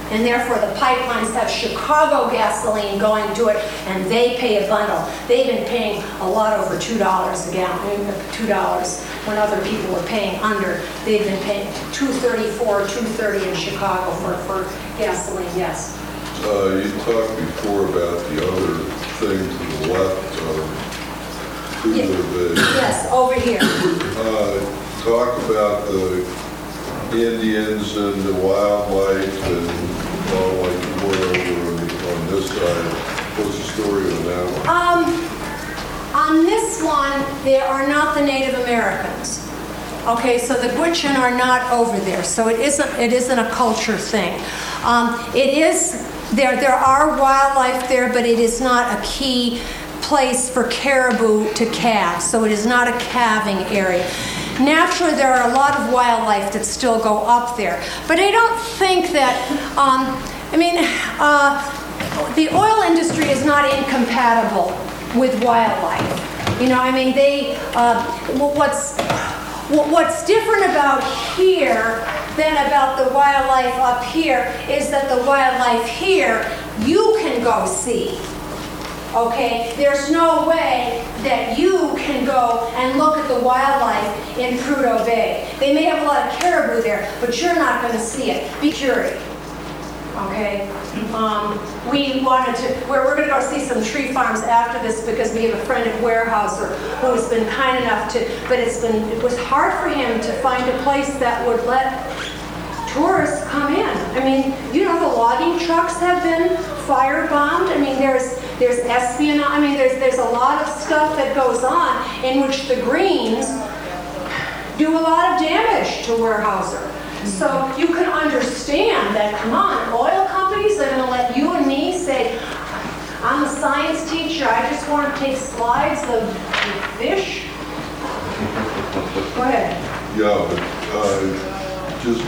[SPEAKER 1] And therefore, the pipelines have Chicago gasoline going to it, and they pay a bundle. They've been paying a lot over two dollars a gallon, two dollars when other people were paying under. They've been paying two thirty-four, two thirty in Chicago for, for gasoline, yes.
[SPEAKER 7] Uh, you talked before about the other thing to the left of
[SPEAKER 1] Yeah.
[SPEAKER 7] Cooler Bay.
[SPEAKER 1] Yes, over here.
[SPEAKER 7] Uh, talk about the Indians and the wildlife and all like wherever on, the, on this side. What's the story on that one?
[SPEAKER 1] Um, on this one, there are not the Native Americans. Okay, so the Gwich'in are not over there, so it isn't it isn't a culture thing. Um, it is there. There are wildlife there, but it is not a key place for caribou to calve, so it is not a calving area. Naturally, there are a lot of wildlife that still go up there, but I don't think that. Um, I mean, uh, the oil industry is not incompatible with wildlife. You know, I mean, they. Uh, what's What's different about here than about the wildlife up here is that the wildlife here you can go see. Okay? There's no way that you can go and look at the wildlife in Prudhoe Bay. They may have a lot of caribou there, but you're not going to see it. Be curious. Okay? Um, we wanted to, we're, we're going to go see some tree farms after this because we have a friend at Weyerhaeuser who has been kind enough to, but it's been, it was hard for him to find a place that would let tourists come in. I mean, you know, the logging trucks have been firebombed. I mean, there's there's espionage. I mean, there's there's a lot of stuff that goes on in which the Greens do a lot of damage to Weyerhaeuser. So you can understand that, come on, oil companies are going to let you and me say, I'm a science teacher, I just want to take slides of fish. Go ahead.
[SPEAKER 7] Yeah, but uh, just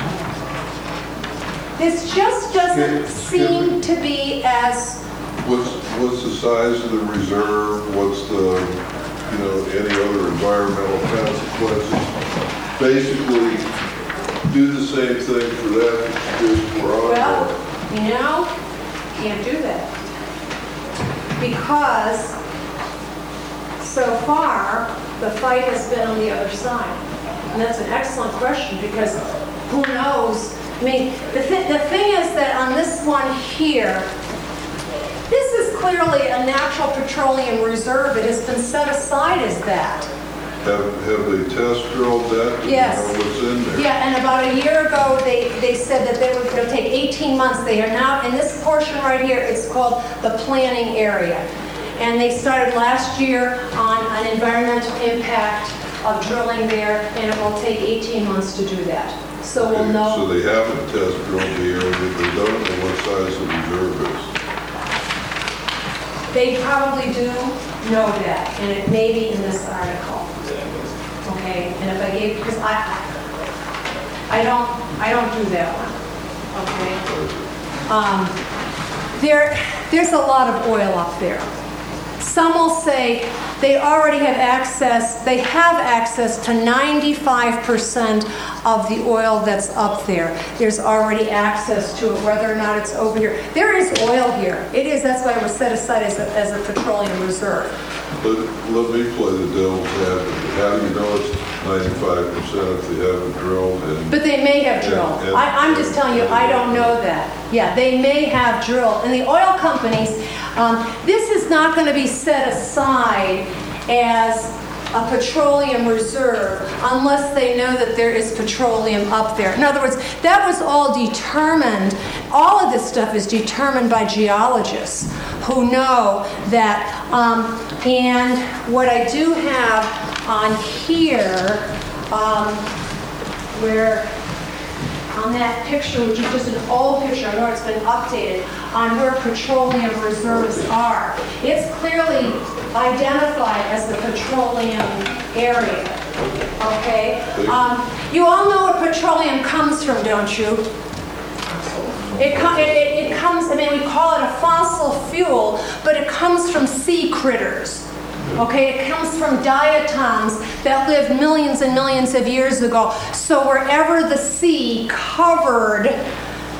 [SPEAKER 1] This just doesn't
[SPEAKER 7] Skip-
[SPEAKER 1] seem to be as,
[SPEAKER 7] what's what's the size of the reserve? What's the you know any other environmental consequences? Basically, do the same thing for that that you did for
[SPEAKER 1] well,
[SPEAKER 7] Encore.
[SPEAKER 1] you know, can't do that. Because so far, the fight has been on the other side. And that's an excellent question because who knows? I mean, the, th- the thing is that on this one here, this is clearly a natural petroleum reserve. It has been set aside as that.
[SPEAKER 7] Have have they test drilled that? Do you
[SPEAKER 1] Yes.
[SPEAKER 7] know what's in there?
[SPEAKER 1] Yeah, and about a year ago, they, they said that they were going to take eighteen months. They are now, in this portion right here, it's called the planning area. And they started last year on an environmental impact of drilling there, and it will take eighteen months to do that. So we'll
[SPEAKER 7] Okay,
[SPEAKER 1] know.
[SPEAKER 7] So they haven't test drilled the area. They don't know what size the reserve is.
[SPEAKER 1] They probably do know that, and it may be in this article. Okay, and if I gave, because I, I don't, I don't do that one. Okay. Um, there, there's a lot of oil up there. Some will say they already have access, they have access to ninety-five percent of the oil that's up there. There's already access to it, whether or not it's over here. There is oil here. It is, that's why it was set aside as a, as a petroleum reserve.
[SPEAKER 7] But let me play the devil's advocate. How do you know it's ninety-five percent if they haven't drilled? And
[SPEAKER 1] But they may have drilled.
[SPEAKER 7] And- and-
[SPEAKER 1] I, I'm just telling you, I don't know that. Yeah, they may have drilled. And the oil companies, um, this is not going to be set aside as a petroleum reserve unless they know that there is petroleum up there. In other words, that was all determined, all of this stuff is determined by geologists who know that. Um, and what I do have on here, um, where on that picture, which is just an old picture, I know it's been updated, on where petroleum reserves are. It's clearly identified as the petroleum area, okay? Um, you all know where petroleum comes from, don't you? It, co- it, it, it comes, I mean, we call it a fossil fuel, but it comes from sea critters. Okay, it comes from diatoms that lived millions and millions of years ago. So wherever the sea covered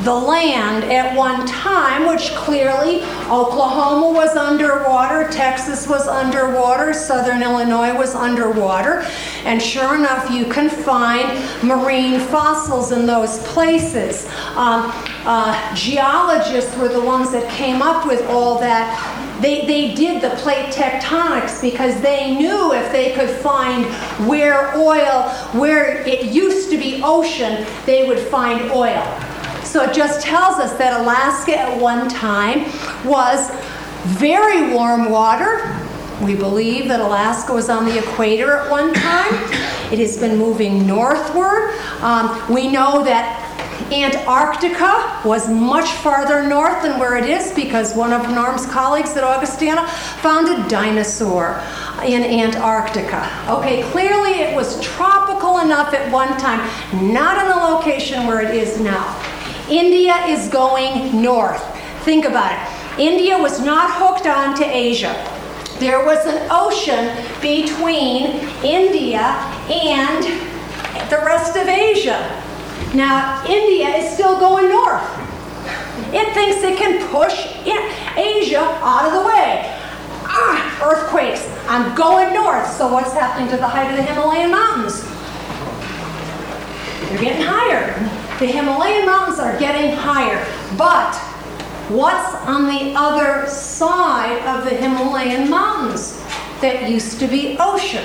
[SPEAKER 1] the land at one time, which clearly Oklahoma was underwater, Texas was underwater, southern Illinois was underwater, and sure enough, you can find marine fossils in those places. Um, uh, geologists were the ones that came up with all that. They, they did the plate tectonics because they knew if they could find where oil, where it used to be ocean, they would find oil. So it just tells us that Alaska at one time was very warm water. We believe that Alaska was on the equator at one time. It has been moving northward. Um, we know that Antarctica was much farther north than where it is because one of Norm's colleagues at Augustana found a dinosaur in Antarctica. Okay, clearly it was tropical enough at one time, not in the location where it is now. India is going north. Think about it. India was not hooked on to Asia. There was an ocean between India and the rest of Asia. Now, India is still going north. It thinks it can push Asia out of the way. Ah, earthquakes. I'm going north. So what's happening to the height of the Himalayan mountains? They're getting higher. The Himalayan mountains are getting higher. But what's on the other side of the Himalayan mountains that used to be ocean?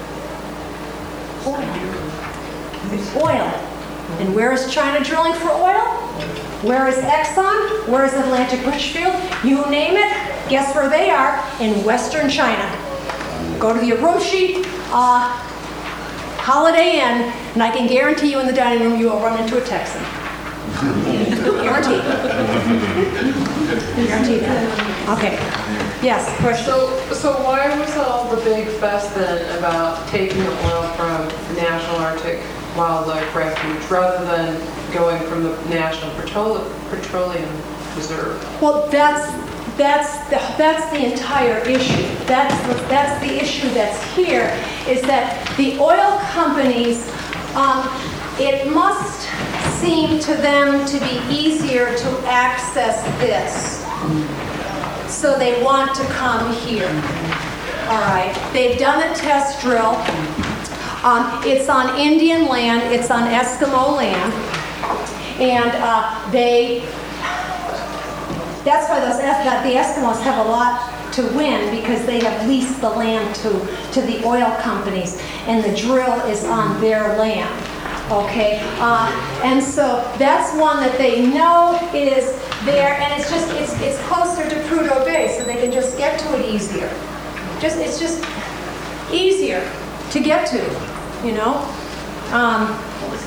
[SPEAKER 1] Oil. Oil. And where is China drilling for oil? Where is Exxon? Where is Atlantic Richfield? You name it, guess where they are? In Western China. Go to the Urumqi uh, Holiday Inn, and I can guarantee you in the dining room you will run into a Texan. Guarantee. Guarantee that. Okay. Yes, question?
[SPEAKER 8] So, so why was all the big fuss then about taking the oil from National Arctic Wildlife Refuge rather than going from the National Petrol- Petroleum Reserve?
[SPEAKER 1] Well, that's that's the, that's the entire issue. That's the, that's the issue that's here, is that the oil companies, um, it must seem to them to be easier to access this. So they want to come here. All right. They've done a test drill. Um, it's on Indian land, it's on Eskimo land, and uh, they, that's why those that the Eskimos have a lot to win, because they have leased the land to, to the oil companies, and the drill is on their land, okay? Uh, and so that's one that they know is there, and it's just, it's, it's closer to Prudhoe Bay, so they can just get to it easier. Just, it's just easier to get to. You know? Um,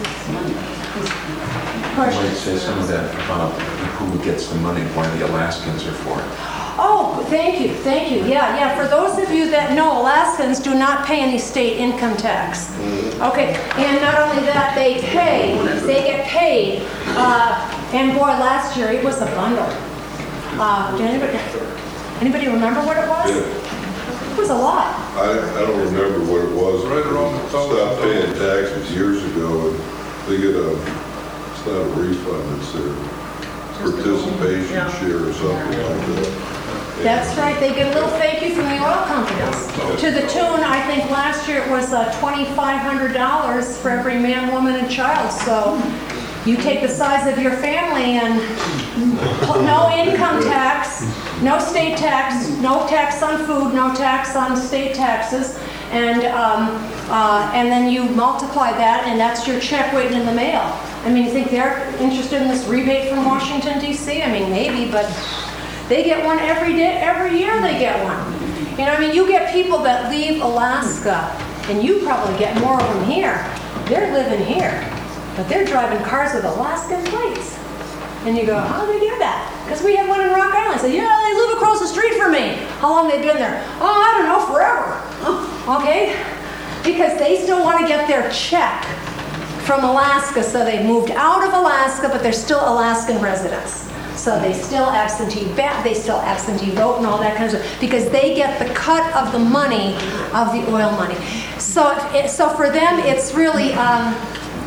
[SPEAKER 9] I might say some of that about who gets the money, why the Alaskans are for it.
[SPEAKER 1] oh, thank you, thank you. Yeah, yeah. For those of you that know, Alaskans do not pay any state income tax. Okay, and not only that, they pay, they get paid. Uh, and boy, last year it was a bundle. Uh, did anybody, anybody remember what it was?
[SPEAKER 7] Yeah.
[SPEAKER 1] It was a lot.
[SPEAKER 7] I, I don't remember what it was.
[SPEAKER 2] Right around the top.
[SPEAKER 7] Stopped paying taxes years ago, and they get a, it's not a refund, it's their participation share or something like that.
[SPEAKER 1] That's right. They get a little thank you from the oil companies. To the tune, I think last year it was uh, twenty-five hundred dollars for every man, woman, and child. So you take the size of your family and no income tax, no state tax, no tax on food, no tax on state taxes, and um, uh, and then you multiply that, and that's your check waiting in the mail. I mean, you think they're interested in this rebate from Washington, D C? I mean, maybe, but they get one every day, every year they get one. You know, I mean, you get people that leave Alaska, and you probably get more of them here. They're living here, but they're driving cars with Alaskan plates. And you go, how do they get that? Because we have one in Rock Island. So, yeah, they live across the street from me. How long they been there? Oh, I don't know, forever. Okay? Because they still want to get their check from Alaska, so they moved out of Alaska, but they're still Alaskan residents. So they still absentee bat, they still absentee vote and all that kind of stuff, because they get the cut of the money of the oil money. So, it, so for them, it's really, um,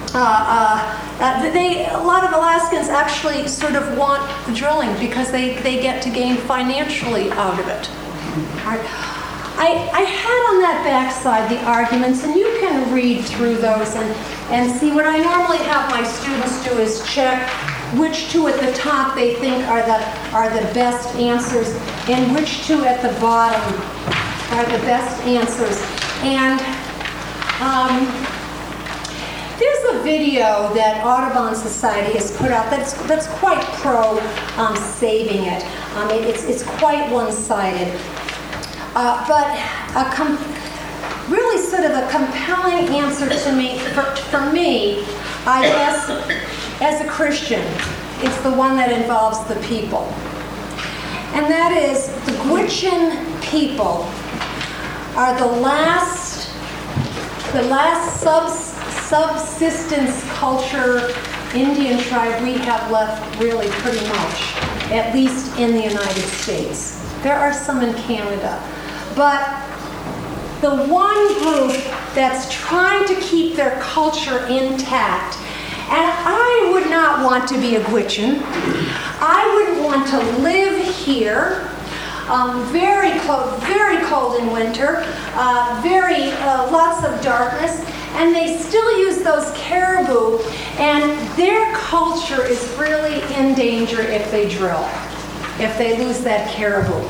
[SPEAKER 1] uh, uh, uh, they, a lot of Alaskans actually sort of want the drilling because they, they get to gain financially out of it. All right. I, I had on that backside the arguments, and you can read through those and, and see. What I normally have my students do is check which two at the top they think are the, are the best answers, and which two at the bottom are the best answers. And um, there's a video that Audubon Society has put out that's, that's quite pro um, saving it. Um, it it's, it's quite one-sided. Uh, but a com really sort of a compelling answer to me, for, for me, I guess, as a Christian, it's the one that involves the people. And that is, the Gwich'in people are the last, the last sub subsistence culture Indian tribe we have left, really, pretty much, at least in the United States. There are some in Canada. But the one group that's trying to keep their culture intact, and I would not want to be a Gwich'in. I wouldn't want to live here. Um, very cold, very cold in winter, uh, very uh, lots of darkness, and they still use those caribou, and their culture is really in danger if they drill, if they lose that caribou.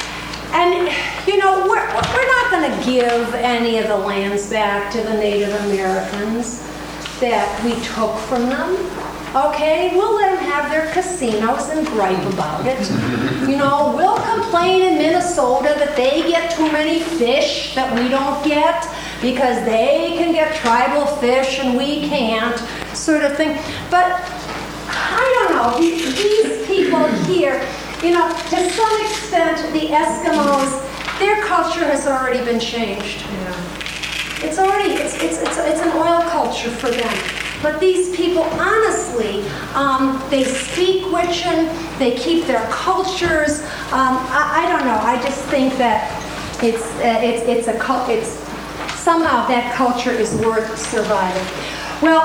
[SPEAKER 1] And, you know, we're, we're not going to give any of the lands back to the Native Americans that we took from them, okay? We'll let them have their casinos and gripe about it. You know, we'll complain in Minnesota that they get too many fish that we don't get because they can get tribal fish and we can't, sort of thing. But, I don't know, these, these people here, you know, to some extent, the Eskimos, their culture has already been changed.
[SPEAKER 8] Yeah.
[SPEAKER 1] It's already, it's, it's, it's, it's an oil culture for them. But these people, honestly, um, they speak Gwich'in, they keep their cultures. Um, I, I don't know, I just think that it's, uh, it's, it's a, it's, somehow that culture is worth surviving. Well,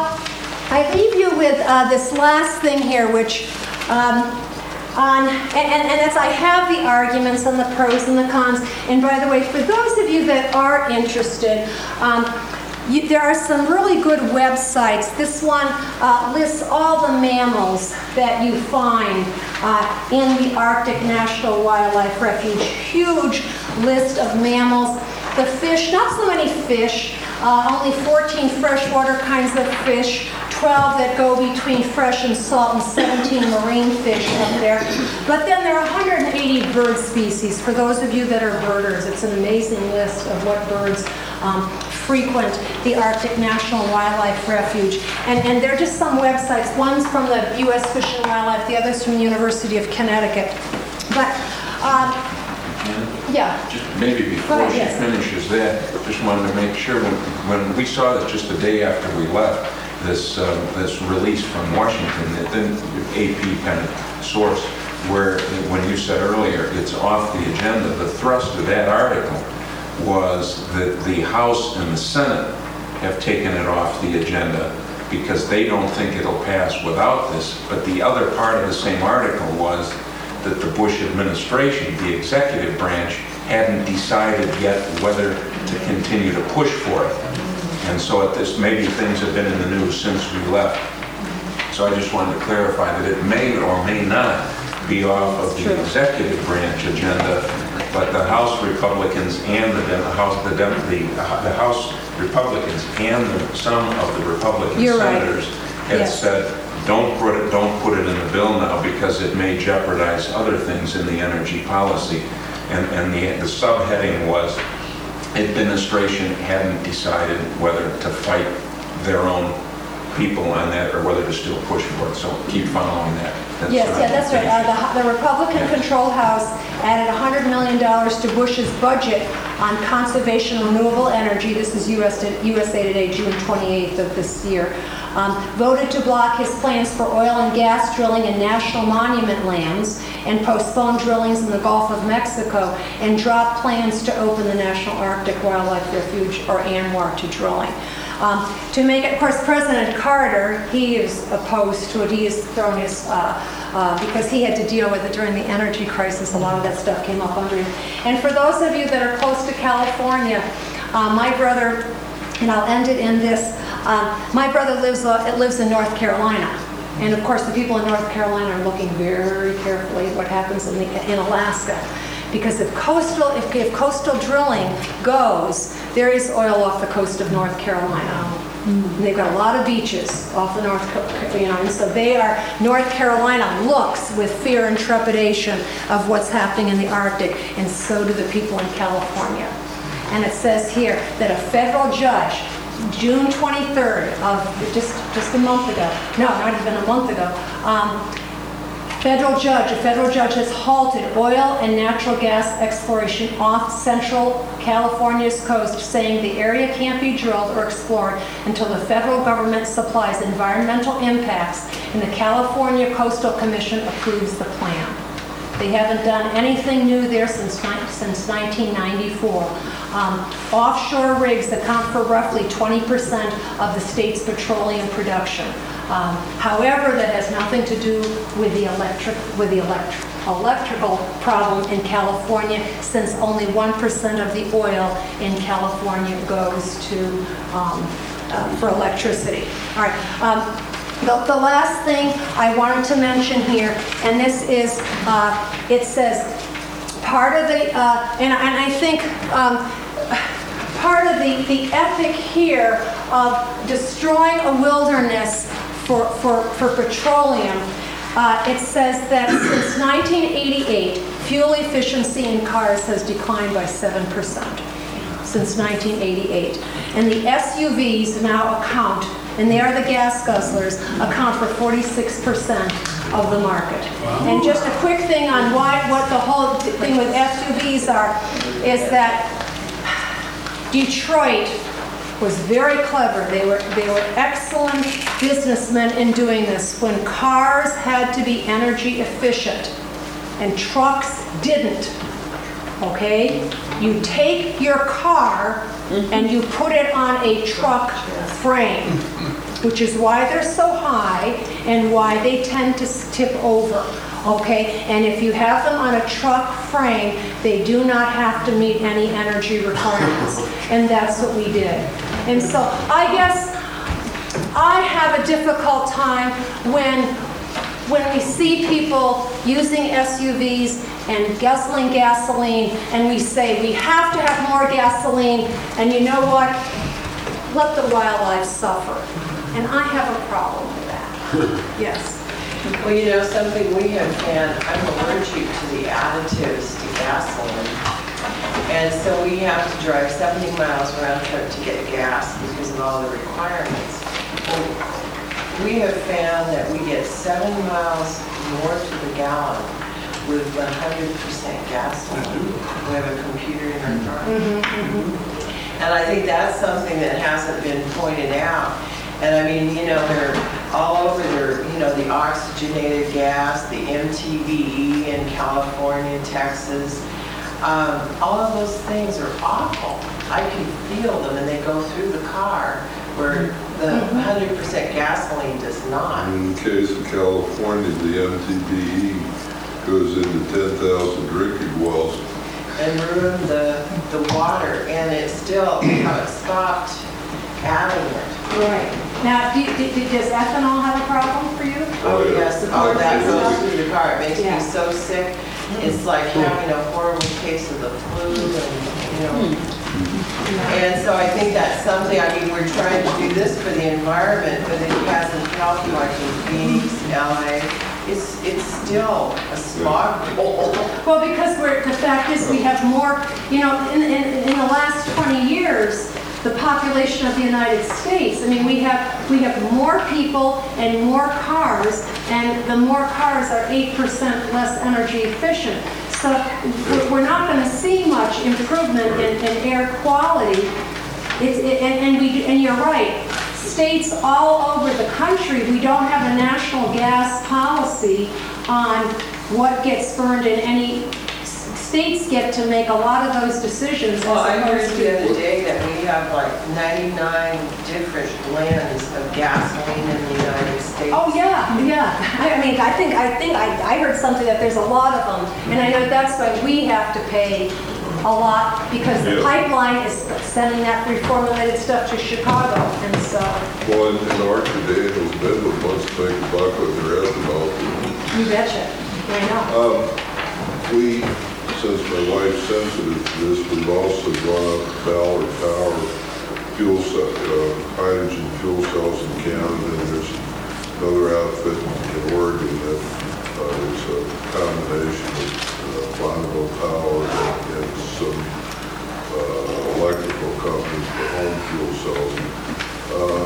[SPEAKER 1] I leave you with uh, this last thing here, which, um, On, and, and as I have the arguments and the pros and the cons, and by the way, for those of you that are interested, um, you, there are some really good websites. This one uh, lists all the mammals that you find uh, in the Arctic National Wildlife Refuge. Huge list of mammals. The fish, not so many fish, uh, only fourteen freshwater kinds of fish, twelve that go between fresh and salt, and seventeen marine fish up there. But then there are one hundred eighty bird species. For those of you that are birders, it's an amazing list of what birds um, frequent the Arctic National Wildlife Refuge. And, and they're just some websites. One's from the U S Fish and Wildlife, the other's from the University of Connecticut. But, um, yeah.
[SPEAKER 9] Just maybe before
[SPEAKER 1] Go ahead,
[SPEAKER 9] she
[SPEAKER 1] yes.
[SPEAKER 9] finishes that, just wanted to make sure, when, when we saw this just the day after we left, this um, this release from Washington, that then A P kind of source, where when you said earlier it's off the agenda, the thrust of that article was that the House and the Senate have taken it off the agenda because they don't think it'll pass without this. But the other part of the same article was that the Bush administration, the executive branch, hadn't decided yet whether to continue to push for it. And so at this, maybe things have been in the news since we left. So I just wanted to clarify that it may or may not be off of the executive branch agenda, but the House Republicans and the, the House the, the, the House Republicans and the, some of the Republican
[SPEAKER 1] You're
[SPEAKER 9] senators
[SPEAKER 1] right.
[SPEAKER 9] had
[SPEAKER 1] Yes.
[SPEAKER 9] said, don't put it, don't put it in the bill now because it may jeopardize other things in the energy policy. And, and the, the subheading was, administration hadn't decided whether to fight their own people on that or whether to still push for it. So keep following that. That's
[SPEAKER 1] Yes,
[SPEAKER 9] what
[SPEAKER 1] yeah,
[SPEAKER 9] I'm
[SPEAKER 1] that's right.
[SPEAKER 9] thinking.
[SPEAKER 1] Uh, the, the Republican-controlled House added one hundred million dollars to Bush's budget on conservation renewable energy. This is U S U S A Today, June twenty-eighth of this year. Um, voted to block his plans for oil and gas drilling in national monument lands and postpone drillings in the Gulf of Mexico, and dropped plans to open the National Arctic Wildlife Refuge, or ANWR, to drilling. Um, To make it, of course, President Carter, he is opposed to it. He has thrown his, uh, uh, because he had to deal with it during the energy crisis. A lot of that stuff came up under him. And for those of you that are close to California, uh, my brother, and I'll end it in this, uh, my brother lives, uh, lives in North Carolina. And of course, the people in North Carolina are looking very carefully at what happens in, the, in Alaska. Because if coastal, if, if coastal drilling goes, there is oil off the coast of North Carolina. And they've got a lot of beaches off the North, Co- you know, and so they are, North Carolina looks with fear and trepidation of what's happening in the Arctic, and so do the people in California. And it says here that a federal judge, June twenty-third of just, just a month ago, no, not even a month ago, um, Federal judge, a federal judge has halted oil and natural gas exploration off central California's coast, saying the area can't be drilled or explored until the federal government supplies environmental impacts and the California Coastal Commission approves the plan. They haven't done anything new there since, since nineteen ninety-four. Um, offshore rigs account for roughly twenty percent of the state's petroleum production. Um, however, that has nothing to do with the electric, with the electric, electrical problem in California, since only one percent of the oil in California goes to um, uh, for electricity. All right. Um, The, the last thing I wanted to mention here, and this is, uh, it says, part of the, uh, and, and I think um, part of the, the ethic here of destroying a wilderness for, for, for petroleum, uh, it says that since nineteen eighty-eight, fuel efficiency in cars has declined by seven percent. Since nineteen eighty-eight. And the S U Vs now account, and they are the gas guzzlers, account for forty-six percent of the market. And just a quick thing on why, what the whole thing with S U Vs are, is that Detroit was very clever. They were, they were excellent businessmen in doing this. When cars had to be energy efficient and trucks didn't, okay? You take your car and you put it on a truck frame, which is why they're so high and why they tend to tip over, okay? And if you have them on a truck frame, they do not have to meet any energy requirements. And that's what we did. And so I guess I have a difficult time when when we see people using S U Vs and guzzling gasoline, and we say we have to have more gasoline, and you know what? Let the wildlife suffer. And I have a problem with that. Yes.
[SPEAKER 10] Well, you know, something we have found, I'm allergic to the additives to gasoline. And so we have to drive seventy miles round trip to get gas because of all the requirements. Well, we have found that we get seven miles more to the gallon with one hundred percent gasoline. We have a computer in our car.
[SPEAKER 1] Mm-hmm, mm-hmm.
[SPEAKER 10] And I think that's something that hasn't been pointed out. And I mean, you know, they're all over there, you know, the oxygenated gas, the M T B E in California, Texas. Um, all of those things are awful. I can feel them and they go through the car where the one hundred percent gasoline does not.
[SPEAKER 7] In the case of California, the M T B E goes into ten thousand drinking wells.
[SPEAKER 10] And ruin the, the water, and it still, you know, it stopped adding it.
[SPEAKER 1] Right. Now, do, do, do- does ethanol have a problem for you?
[SPEAKER 10] Oh, yes, oh, that goes through the car, it makes
[SPEAKER 1] Yeah.
[SPEAKER 10] me so sick. It's like having a horrible case of the flu, and, you know. And so I think that's something, I mean, we're trying to do this for the environment, but it hasn't helped, like in Phoenix, L A. It's, it's still a smog hole.
[SPEAKER 1] Well, because we're, the fact is we have more, you know, in, in, in the last twenty years, the population of the United States, I mean, we have, we have more people and more cars, and the more cars are eight percent less energy efficient. So we're- we're not going to see much improvement in, in air quality. It's, it, and, and we, and you're right, states all over the country, we don't have a national gas policy on what gets burned in any states get to make a lot of those decisions as
[SPEAKER 10] Well, I heard
[SPEAKER 1] opposed
[SPEAKER 10] the
[SPEAKER 1] to...
[SPEAKER 10] other day that we have like ninety-nine different blends of gasoline in the United States.
[SPEAKER 1] Oh, yeah, yeah. I I mean, I think, I think, I I heard something that there's a lot of them. And I know that's why we have to pay a lot, because the
[SPEAKER 7] Yeah.
[SPEAKER 1] pipeline is sending that reformulated stuff to Chicago, and so,
[SPEAKER 7] Well, in in our today, those Midland wants to make a buck with their ethanol.
[SPEAKER 1] you betcha. I know.
[SPEAKER 7] Um, we, since my wife's sensitive to this, we've also gone up to Ballard Power fuel cell, uh, hydrogen fuel cells in Canada, and there's another outfit in Oregon that uh, is a combination of uh, Bonneville Power and, and some uh, electrical companies for home fuel cells. Uh,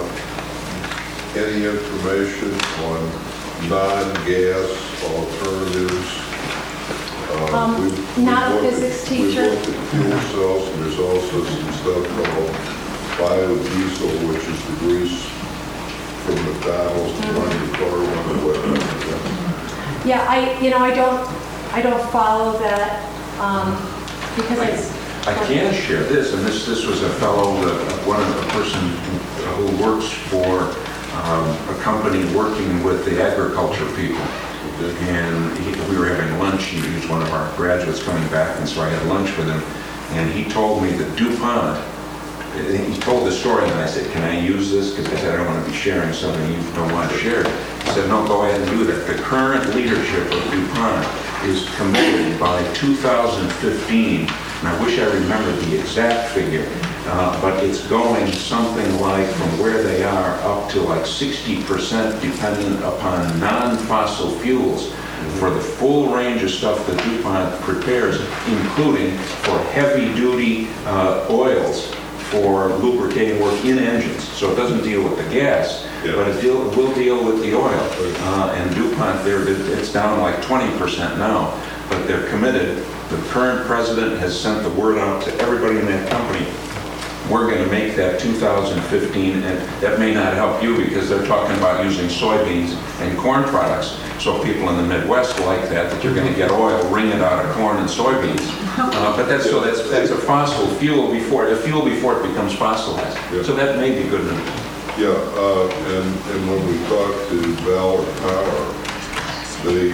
[SPEAKER 7] any information on non-gas alternatives? Uh,
[SPEAKER 1] Um,
[SPEAKER 7] we've-
[SPEAKER 1] not a
[SPEAKER 7] we've looked at-
[SPEAKER 1] physics teacher.
[SPEAKER 7] We've looked at fuel cells, and there's also some stuff called biodiesel, which is the grease from McDonald's to run your car, run the wet.
[SPEAKER 1] Yeah, I, you know, I don't, I don't follow that, um, because it's...
[SPEAKER 9] I can share this, and this, this was a fellow, uh, one of the person who works for um, a company working with the agriculture people. And he, we were having lunch, he was one of our graduates coming back, and so I had lunch with him. And he told me that DuPont, he told the story, and I said, can I use this? Because I said, I don't want to be sharing something you don't want to share. He said, no, go ahead and do that. The current leadership of DuPont is committed by two thousand fifteen, and I wish I remembered the exact figure, uh, but it's going something like from where they are up to like sixty percent dependent upon non-fossil fuels for the full range of stuff that DuPont prepares, including for heavy-duty uh, oils for lubricating work in engines. So it doesn't deal with the gas,
[SPEAKER 7] Yeah.
[SPEAKER 9] but it deal, will deal with the oil. Uh, and DuPont, there, it's down like twenty percent now, but they're committed. The current president has sent the word out to everybody in that company. We're going to make that two thousand fifteen, and that may not help you because they're talking about using soybeans and corn products. So people in the Midwest like that, that you're going to get oil wringing out of corn and soybeans. Uh, but that's, so that's, that's a fossil fuel before, a fuel before it becomes fossilized.
[SPEAKER 7] Yeah.
[SPEAKER 9] So that may be good news.
[SPEAKER 7] Yeah, uh, and, and when we talked to Ballard Power, they,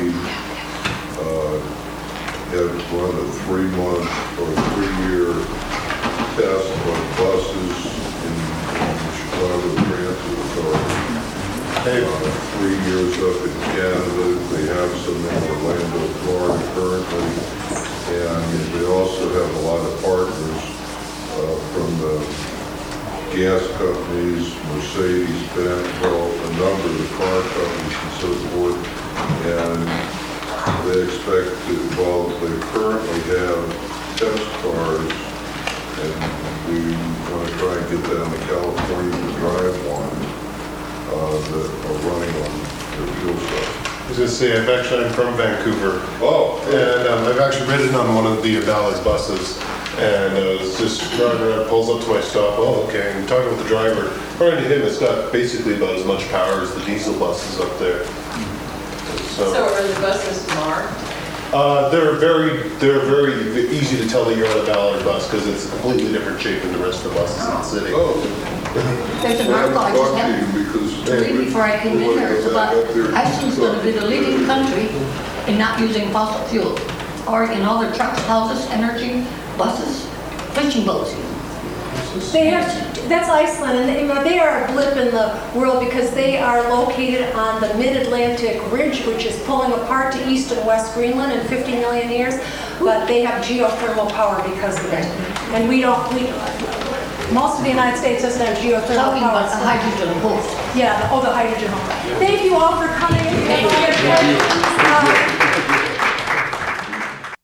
[SPEAKER 7] uh, had run a three-month or three-year test on buses in in the Chicago Transit Authority. Uh, Three years up in Canada, they have some in Orlando, Florida currently, and they also have a lot of partners uh, from the gas companies, Mercedes-Benz, well, a number of the car companies and so forth, and they expect to, well, they currently have test cars, and we want to try and get down to California to drive one uh, that are running on their fuel cells.
[SPEAKER 11] I was gonna say, I've actually, I'm from Vancouver,
[SPEAKER 7] Oh,
[SPEAKER 11] and um, I've actually ridden on one of the Ballard buses, and I was just driving around, pulls up to my stop, oh, okay, and talking with the driver, according to him, it's got basically about as much power as the diesel buses up there.
[SPEAKER 10] So are the buses marked?
[SPEAKER 11] Uh, they're very, they're very easy to tell that you're on a Ballard bus, because it's a completely different shape than the rest of the buses in the city.
[SPEAKER 7] oh.
[SPEAKER 3] There's an
[SPEAKER 7] Well, I
[SPEAKER 3] article I
[SPEAKER 7] haven't
[SPEAKER 3] just
[SPEAKER 7] talked to
[SPEAKER 3] had
[SPEAKER 7] you because.
[SPEAKER 3] to read before I came in here. It's about, Iceland's going to be the leading country in not using fossil fuel. Oregon, all their trucks, houses, energy, buses, fishing boats.
[SPEAKER 1] They have, that's Iceland, and they, you know, they are a blip in the world because they are located on the mid-Atlantic ridge, which is pulling apart to East and West Greenland in fifty million years, but they have geothermal power because of it. And we don't, we, most of the United States doesn't have geothermal
[SPEAKER 3] Talking
[SPEAKER 1] power.
[SPEAKER 3] about the hydrogen boats.
[SPEAKER 1] Yeah, the- oh, the hydrogen. Thank you all for coming.
[SPEAKER 3] Thank you.
[SPEAKER 1] Uh,